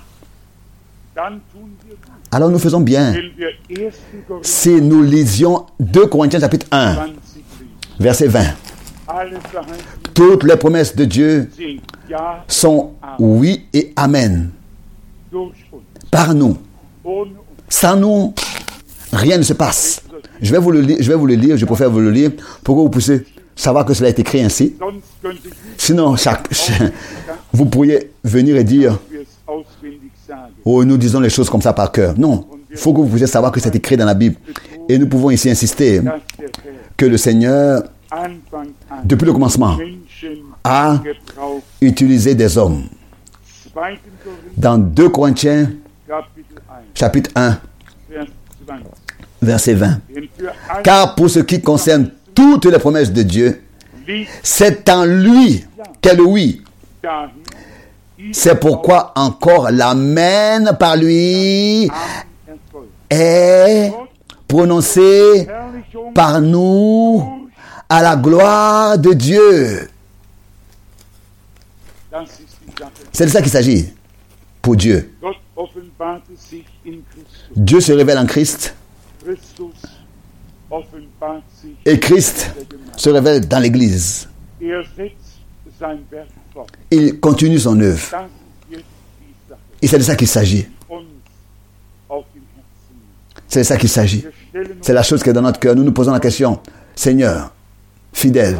[SPEAKER 1] Alors nous faisons bien si nous lisions 2 Corinthiens chapitre 1, verset 20. Toutes les promesses de Dieu sont oui et amen. Par nous. Sans nous, rien ne se passe. Je vais vous le lire, je préfère vous le lire pour que vous puissiez savoir que cela est écrit ainsi. Sinon, vous pourriez venir et dire: oh, nous disons les choses comme ça par cœur. Non, il faut que vous puissiez savoir que c'est écrit dans la Bible. Et nous pouvons ici insister que le Seigneur, depuis le commencement, a utilisé des hommes. Dans 2 Corinthiens, chapitre 1, verset 20. Car pour ce qui concerne toutes les promesses de Dieu, c'est en lui qu'est le oui. C'est pourquoi encore l'amen par lui est prononcé par nous à la gloire de Dieu. C'est de ça qu'il s'agit pour Dieu. Dieu se révèle en Christ et Christ se révèle dans l'Église. Il continue son œuvre. Et c'est de ça qu'il s'agit. C'est de ça qu'il s'agit. C'est la chose qui est dans notre cœur. Nous nous posons la question: Seigneur, fidèle,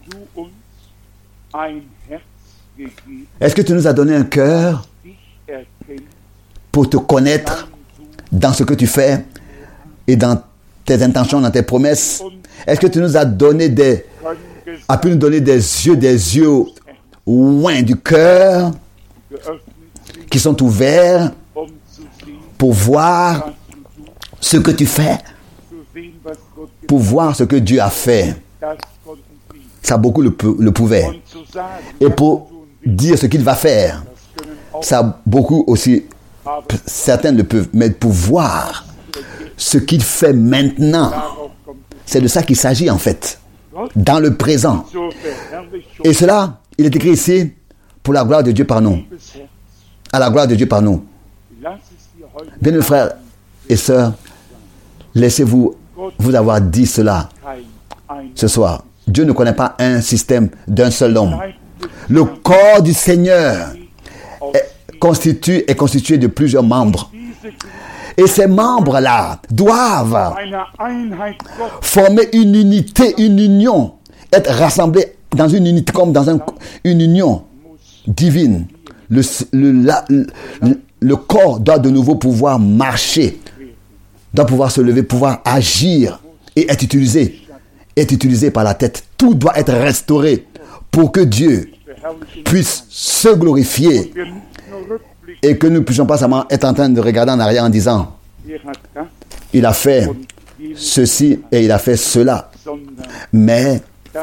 [SPEAKER 1] est-ce que tu nous as donné un cœur pour te connaître dans ce que tu fais et dans tes intentions, dans tes promesses? Est-ce que tu nous as donné pu nous donner des yeux loin du cœur qui sont ouverts pour voir ce que tu fais, pour voir ce que Dieu a fait? Ça, beaucoup le pouvaient. Et pour dire ce qu'il va faire, ça, beaucoup aussi, certains le peuvent. Mais pour voir ce qu'il fait maintenant, c'est de ça qu'il s'agit en fait, dans le présent. Et cela, il est écrit ici, pour la gloire de Dieu par nous. À la gloire de Dieu par nous. Bien, mes frères et sœurs, laissez-vous vous avoir dit cela ce soir. Dieu ne connaît pas un système d'un seul homme. Le corps du Seigneur est constitué de plusieurs membres. Et ces membres-là doivent former une unité, une union, être rassemblés dans une unité, comme dans une union divine. Le corps doit de nouveau pouvoir marcher, doit pouvoir se lever, pouvoir agir et être utilisé par la tête. Tout doit être restauré pour que Dieu puisse se glorifier et que nous ne puissions pas seulement être en train de regarder en arrière en disant il a fait ceci et il a fait cela, mais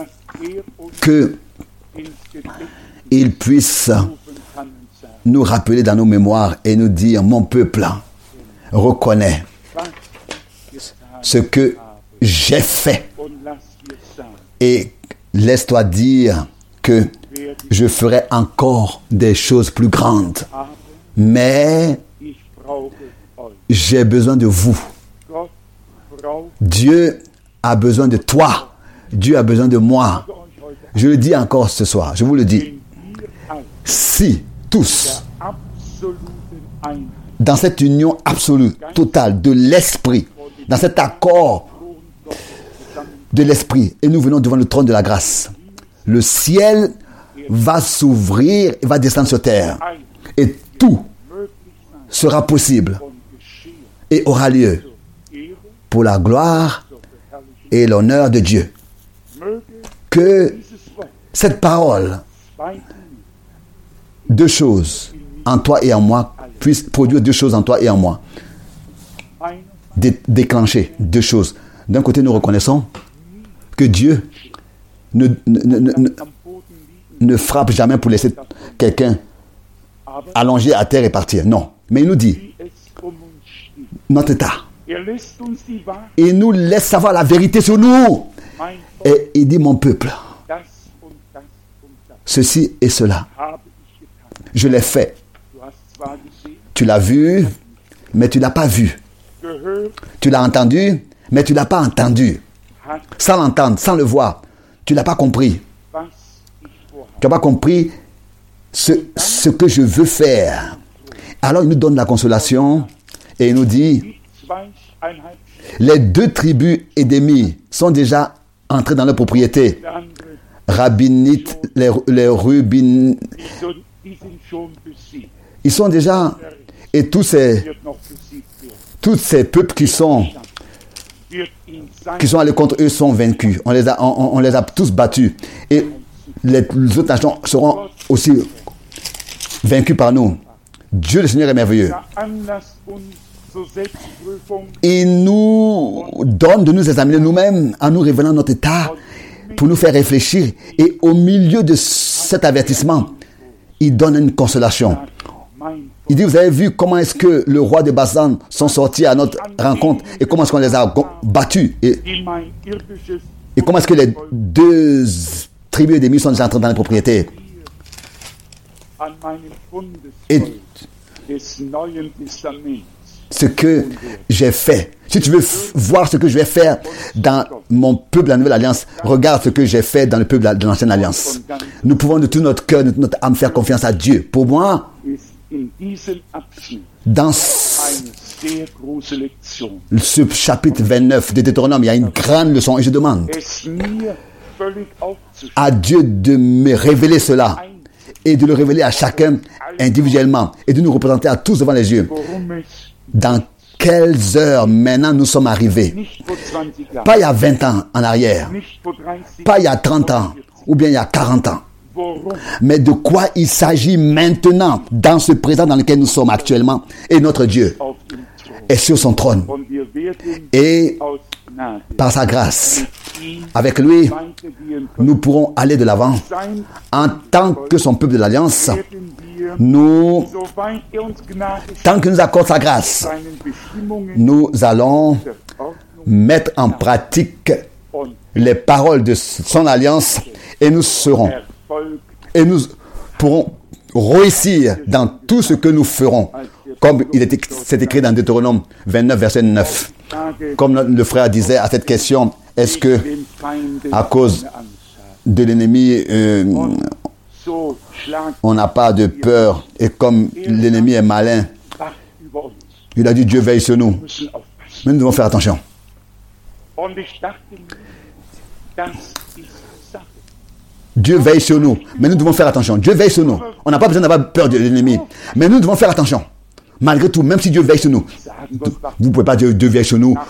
[SPEAKER 1] qu'il puisse nous rappeler dans nos mémoires et nous dire: mon peuple reconnaît ce que j'ai fait et laisse-toi dire que je ferai encore des choses plus grandes, mais j'ai besoin de vous. Dieu a besoin de toi. Dieu a besoin de moi. Je le dis encore ce soir, je vous le dis. Si tous, dans cette union absolue, totale de l'esprit, dans cet accord de l'esprit, et nous venons devant le trône de la grâce, le ciel va s'ouvrir et va descendre sur terre. Et tout sera possible et aura lieu pour la gloire et l'honneur de Dieu. Que cette parole, deux choses en toi et en moi, puisse produire deux choses en toi et en moi. Déclencher deux choses. D'un côté, nous reconnaissons que Dieu ne frappe jamais pour laisser quelqu'un allongé à terre et partir. Non. Mais il nous dit notre état. Il nous laisse savoir la vérité sur nous. Et il dit: mon peuple, ceci et cela, je l'ai fait. Tu l'as vu, mais tu ne l'as pas vu. Tu l'as entendu, mais tu ne l'as pas entendu. Sans l'entendre, sans le voir, tu n'as pas compris. Tu n'as pas compris ce que je veux faire. Alors il nous donne la consolation et il nous dit: les deux tribus édémies sont déjà entrées dans leur propriété. Rabbinites, les Rubinites, ils sont déjà, et tous ces peuples qui sont allés contre eux sont vaincus. On les a tous battus. Et les autres nations seront aussi vaincus par nous. Dieu le Seigneur est merveilleux. Il nous donne de nous examiner nous-mêmes en nous révélant notre état pour nous faire réfléchir. Et au milieu de cet avertissement, il donne une consolation. Il dit: vous avez vu comment est-ce que le roi de Basan sont sortis à notre rencontre et comment est-ce qu'on les a battus et comment est-ce que les deux tribus ennemies sont déjà entrées dans les propriétés. Et ce que j'ai fait. Si tu veux voir ce que je vais faire dans mon peuple de la Nouvelle Alliance, regarde ce que j'ai fait dans le peuple de l'Ancienne Alliance. Nous pouvons de tout notre cœur, de toute notre âme faire confiance à Dieu. Pour moi, dans ce chapitre 29 de Deutéronome, il y a une grande leçon et je demande à Dieu de me révéler cela et de le révéler à chacun individuellement et de nous représenter à tous devant les yeux. Dans quelles heures maintenant nous sommes arrivés? Pas il y a 20 ans en arrière, pas il y a 30 ans ou bien il y a 40 ans. Mais de quoi il s'agit maintenant, dans ce présent dans lequel nous sommes actuellement. Et notre Dieu est sur son trône. Et par sa grâce, avec lui, nous pourrons aller de l'avant. En tant que son peuple de l'Alliance, tant que nous accorde sa grâce, nous allons mettre en pratique les paroles de son alliance et nous pourrons réussir dans tout ce que nous ferons Comme c'est écrit dans Deutéronome 29, verset 9. Comme le frère disait à cette question, est-ce que à cause de l'ennemi, on n'a pas de peur, et comme l'ennemi est malin, il a dit Dieu veille sur nous. Mais nous devons faire attention. Dieu veille sur nous, mais nous devons faire attention. Dieu veille sur nous. On n'a pas besoin d'avoir peur de l'ennemi, mais nous devons faire attention. Malgré tout, même si Dieu veille sur nous, vous ne pouvez pas dire Dieu veille sur nous.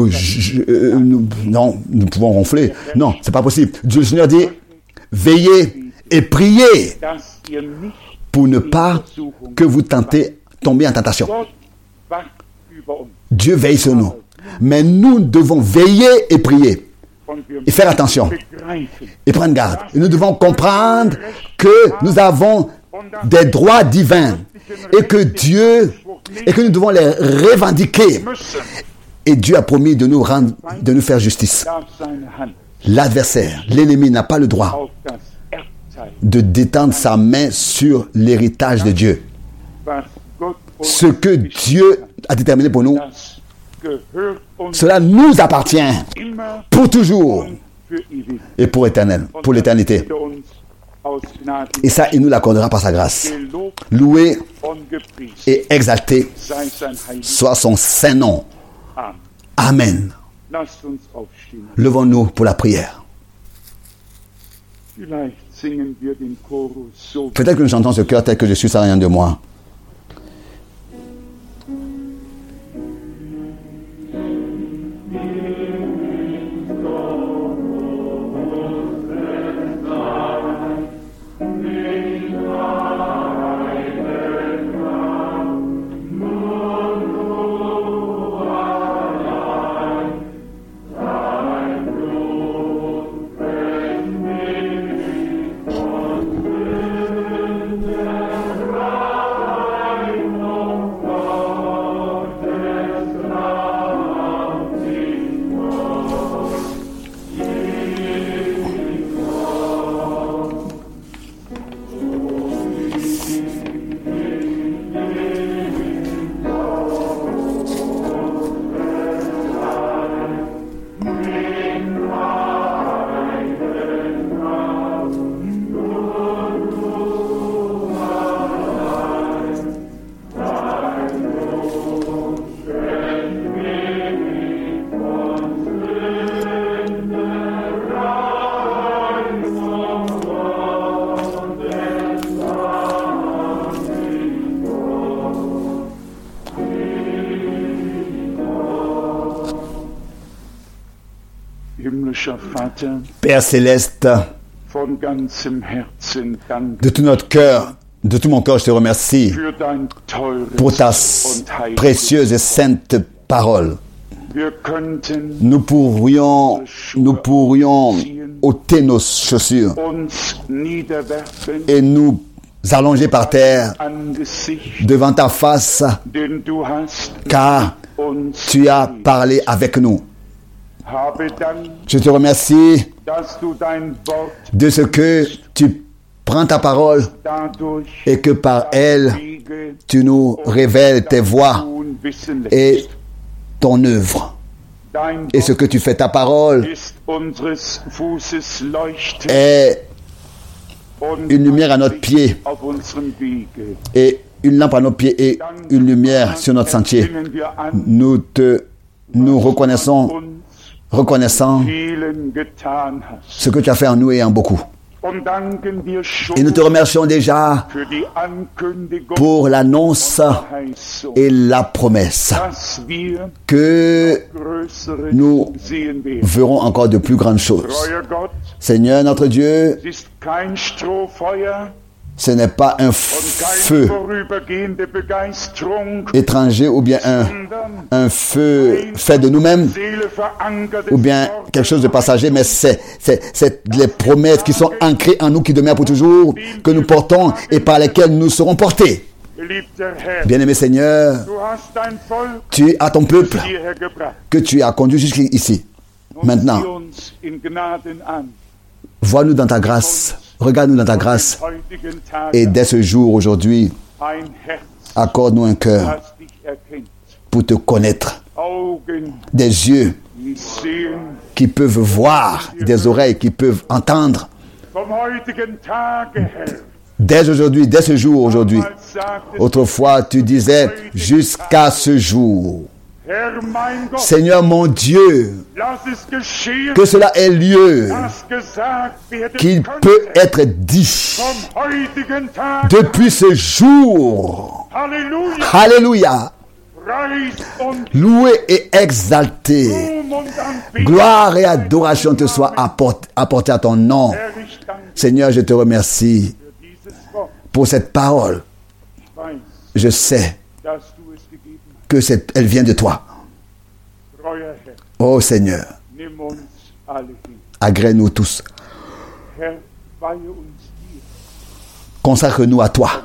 [SPEAKER 1] Non, nous pouvons ronfler. Non, c'est pas possible. Dieu, le Seigneur dit, veillez et priez pour ne pas que vous tombiez en tentation. Dieu veille sur nous, mais nous devons veiller et prier et faire attention et prendre garde. Et nous devons comprendre que nous avons des droits divins et que nous devons les revendiquer. Et Dieu a promis de nous faire justice. L'adversaire, l'ennemi n'a pas le droit de détendre sa main sur l'héritage de Dieu. Ce que Dieu a déterminé pour nous, cela nous appartient pour toujours et pour l'éternité. Et ça, il nous l'accordera par sa grâce. Loué et exalté soit son saint nom. Amen. Levons-nous pour la prière. Peut-être que nous chantons ce chœur tel que je suis sans rien de moi. Père céleste, de tout notre cœur, de tout mon cœur, je te remercie pour ta précieuse et sainte parole. Nous pourrions ôter nos chaussures et nous allonger par terre devant ta face, car tu as parlé avec nous. Je te remercie de ce que tu prends ta parole et que par elle, tu nous révèles tes voies et ton œuvre. Et ce que tu fais, ta parole est une lumière à notre pied et une lampe à nos pieds et une lumière sur notre sentier. Nous reconnaissant ce que tu as fait en nous et en beaucoup. Et nous te remercions déjà pour l'annonce et la promesse que nous verrons encore de plus grandes choses. Seigneur notre Dieu, ce n'est pas un feu étranger ou bien un feu fait de nous-mêmes ou bien quelque chose de passager, mais c'est les promesses qui sont ancrées en nous, qui demeurent pour toujours, que nous portons et par lesquelles nous serons portés. Bien-aimé Seigneur, tu as ton peuple que tu as conduit jusqu'ici. Maintenant, vois-nous dans ta grâce. Regarde-nous dans ta grâce et dès ce jour, aujourd'hui, Accorde-nous un cœur
[SPEAKER 2] das dich erkennt.
[SPEAKER 1] pour te connaître.
[SPEAKER 2] Augen,
[SPEAKER 1] Des yeux
[SPEAKER 2] die sehen.
[SPEAKER 1] qui peuvent voir, des oreilles qui peuvent entendre.
[SPEAKER 2] Vom heutigen Tage her.
[SPEAKER 1] Dès aujourd'hui, dès ce jour aujourd'hui.
[SPEAKER 2] Damals sagtest
[SPEAKER 1] Autrefois, tu disais jusqu'à ce jour.
[SPEAKER 2] Herr mein Gott,
[SPEAKER 1] Seigneur mon Dieu,
[SPEAKER 2] lass es geschehen,
[SPEAKER 1] que cela ait lieu,
[SPEAKER 2] das gesagt werden
[SPEAKER 1] qu'il
[SPEAKER 2] könnte.
[SPEAKER 1] peut être dit
[SPEAKER 2] Vom heutigen Tage.
[SPEAKER 1] depuis ce jour.
[SPEAKER 2] Halleluja.
[SPEAKER 1] Alléluia.
[SPEAKER 2] Preis und
[SPEAKER 1] Loué et exalté.
[SPEAKER 2] Ruhm und Anbetung.
[SPEAKER 1] Gloire et adoration te soient apportées à ton nom.
[SPEAKER 2] Herr, ich danke
[SPEAKER 1] Seigneur, je te remercie
[SPEAKER 2] für dieses Wort.
[SPEAKER 1] pour cette parole.
[SPEAKER 2] Ich weiß,
[SPEAKER 1] Je sais
[SPEAKER 2] dass du es gegeben hast.
[SPEAKER 1] que elle vient de toi.
[SPEAKER 2] Treuer Herr,
[SPEAKER 1] Oh Seigneur,
[SPEAKER 2] nimm uns alle hin.
[SPEAKER 1] agrée-nous tous.
[SPEAKER 2] Herr, weihe uns dir
[SPEAKER 1] Consacre-nous à toi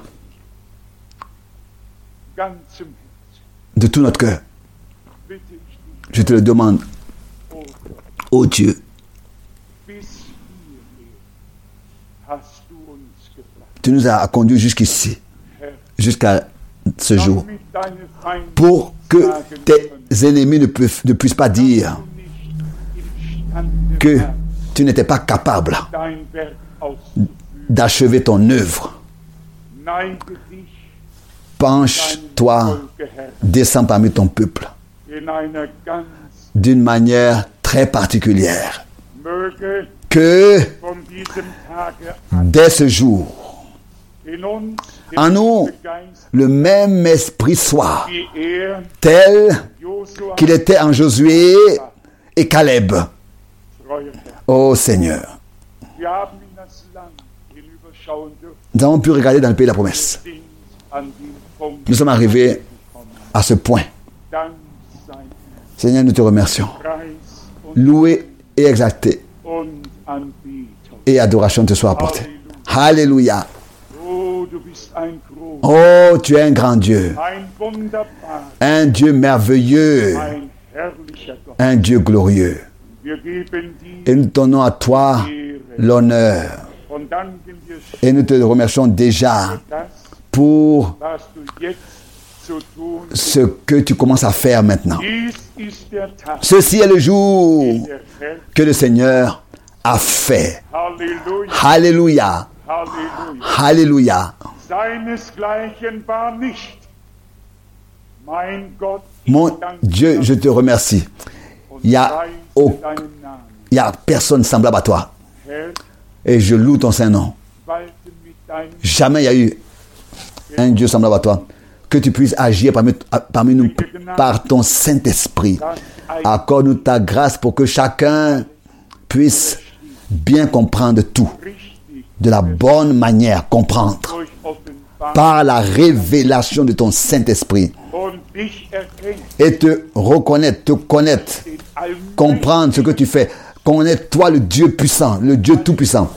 [SPEAKER 2] ganzem Herzen.
[SPEAKER 1] de tout notre cœur.
[SPEAKER 2] Bitte ich dich,
[SPEAKER 1] Je te le demande,
[SPEAKER 2] oh Gott,
[SPEAKER 1] oh Dieu.
[SPEAKER 2] bis hierher hast du uns gebracht.
[SPEAKER 1] Tu nous as conduits jusqu'ici,
[SPEAKER 2] Herr,
[SPEAKER 1] jusqu'à ce jour,
[SPEAKER 2] damit deine Feinde
[SPEAKER 1] pour que
[SPEAKER 2] sagen
[SPEAKER 1] tes
[SPEAKER 2] können,
[SPEAKER 1] ennemis ne puissent pas dire
[SPEAKER 2] du nicht imstande
[SPEAKER 1] que
[SPEAKER 2] warst,
[SPEAKER 1] tu n'étais pas capable
[SPEAKER 2] dein Werk auszuführen.
[SPEAKER 1] d'achever ton œuvre.
[SPEAKER 2] Neige dich
[SPEAKER 1] Penche-toi,
[SPEAKER 2] Volke, Herr,
[SPEAKER 1] descends parmi ton peuple
[SPEAKER 2] in einer ganz
[SPEAKER 1] d'une manière très particulière.
[SPEAKER 2] möge
[SPEAKER 1] Que
[SPEAKER 2] von diesem Tage an
[SPEAKER 1] dès ce jour,
[SPEAKER 2] in uns
[SPEAKER 1] en nous,
[SPEAKER 2] der Geist
[SPEAKER 1] le même esprit soit
[SPEAKER 2] wie
[SPEAKER 1] tel
[SPEAKER 2] Josua
[SPEAKER 1] qu'il était en Josué et Caleb.
[SPEAKER 2] treuer Herr.
[SPEAKER 1] Oh Seigneur,
[SPEAKER 2] Wir haben in das Land hinüberschauen dürfen,
[SPEAKER 1] nous avons pu regarder dans le pays de la promesse.
[SPEAKER 2] sind an den Punkt
[SPEAKER 1] Nous sommes arrivés
[SPEAKER 2] gekommen.
[SPEAKER 1] à ce point.
[SPEAKER 2] Dank sei
[SPEAKER 1] Seigneur, nous te remercions.
[SPEAKER 2] Preis und,
[SPEAKER 1] Loué et exalté
[SPEAKER 2] und Anbetung.
[SPEAKER 1] et adoration te soit apportée. Alléluia.
[SPEAKER 2] Oh, du bist ein groß,
[SPEAKER 1] Oh, tu es un grand Dieu,
[SPEAKER 2] ein wunderbar,
[SPEAKER 1] un Dieu merveilleux,
[SPEAKER 2] ein herrlicher Gott.
[SPEAKER 1] un Dieu glorieux.
[SPEAKER 2] Wir geben dir
[SPEAKER 1] Et nous donnons à toi l'honneur.
[SPEAKER 2] und danken dir
[SPEAKER 1] Et nous te remercions déjà
[SPEAKER 2] das,
[SPEAKER 1] pour
[SPEAKER 2] was du jetzt zu tun.
[SPEAKER 1] ce que tu commences à faire maintenant.
[SPEAKER 2] Dies ist der Tag,
[SPEAKER 1] Ceci est le jour
[SPEAKER 2] der Herr.
[SPEAKER 1] que le Seigneur a fait.
[SPEAKER 2] Halleluja,
[SPEAKER 1] Alléluia.
[SPEAKER 2] Halleluja.
[SPEAKER 1] Alléluia.
[SPEAKER 2] Seinesgleichen war nicht. Mein Gott,
[SPEAKER 1] Mon Dieu, je te remercie. Il n'y a,
[SPEAKER 2] preise deinen Namen.
[SPEAKER 1] il y a personne semblable à toi.
[SPEAKER 2] Herr,
[SPEAKER 1] Et je loue ton Saint-Nom.
[SPEAKER 2] walte mit deinem
[SPEAKER 1] Jamais il y a eu un Dieu semblable à toi. Que tu puisses agir parmi nous par ton Saint-Esprit. Accorde-nous ta grâce pour que chacun puisse bien comprendre tout.
[SPEAKER 2] richtig
[SPEAKER 1] De la bonne manière, comprendre.
[SPEAKER 2] durch Offenbarung
[SPEAKER 1] Par la révélation de ton Saint-Esprit.
[SPEAKER 2] und dich erkennt
[SPEAKER 1] Et te reconnaître, te connaître.
[SPEAKER 2] in allem
[SPEAKER 1] Comprendre ce que tu fais. Connaître toi le Dieu puissant, le Dieu tout-puissant.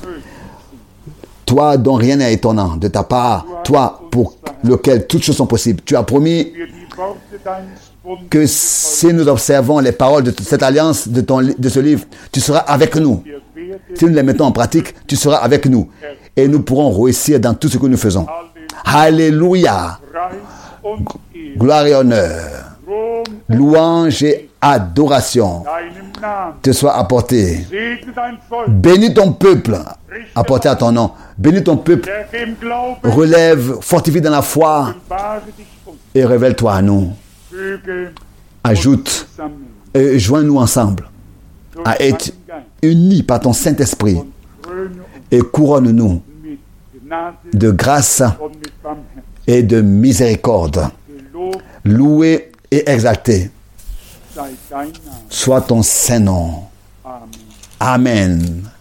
[SPEAKER 1] Toi dont rien n'est étonnant de ta part. Toi pour lequel toutes choses sont possibles. Tu as promis
[SPEAKER 2] wir die Worte deines Bundes
[SPEAKER 1] que si nous observons les paroles de cette alliance, de ce livre, tu seras avec nous.
[SPEAKER 2] wir werden
[SPEAKER 1] Si nous les mettons en pratique, tu seras avec nous. Et nous pourrons réussir dans tout ce que nous faisons. Alléluia.
[SPEAKER 2] Preis und Ehre,
[SPEAKER 1] Gloire et honneur.
[SPEAKER 2] Ruhm
[SPEAKER 1] Louange et adoration
[SPEAKER 2] deinem Namen.
[SPEAKER 1] te soient apportés.
[SPEAKER 2] Segne dein Volk,
[SPEAKER 1] Bénis ton peuple, apporté à ton nom. Bénis ton peuple,
[SPEAKER 2] der im Glauben
[SPEAKER 1] relève, fortifie dans la foi
[SPEAKER 2] wahre dich uns.
[SPEAKER 1] et révèle-toi à nous.
[SPEAKER 2] Füge
[SPEAKER 1] Ajoute
[SPEAKER 2] zusammen
[SPEAKER 1] et joins-nous ensemble
[SPEAKER 2] durch
[SPEAKER 1] à être
[SPEAKER 2] deinen Geist
[SPEAKER 1] unis par ton Saint-Esprit
[SPEAKER 2] und kröne uns
[SPEAKER 1] et couronne-nous
[SPEAKER 2] mit Gnade
[SPEAKER 1] de grâce
[SPEAKER 2] und mit Barmherzigkeit.
[SPEAKER 1] et de miséricorde.
[SPEAKER 2] Gelobt
[SPEAKER 1] Loué et exalté
[SPEAKER 2] sei dein Name.
[SPEAKER 1] soit ton Saint-Nom.
[SPEAKER 2] Amen.
[SPEAKER 1] Amen.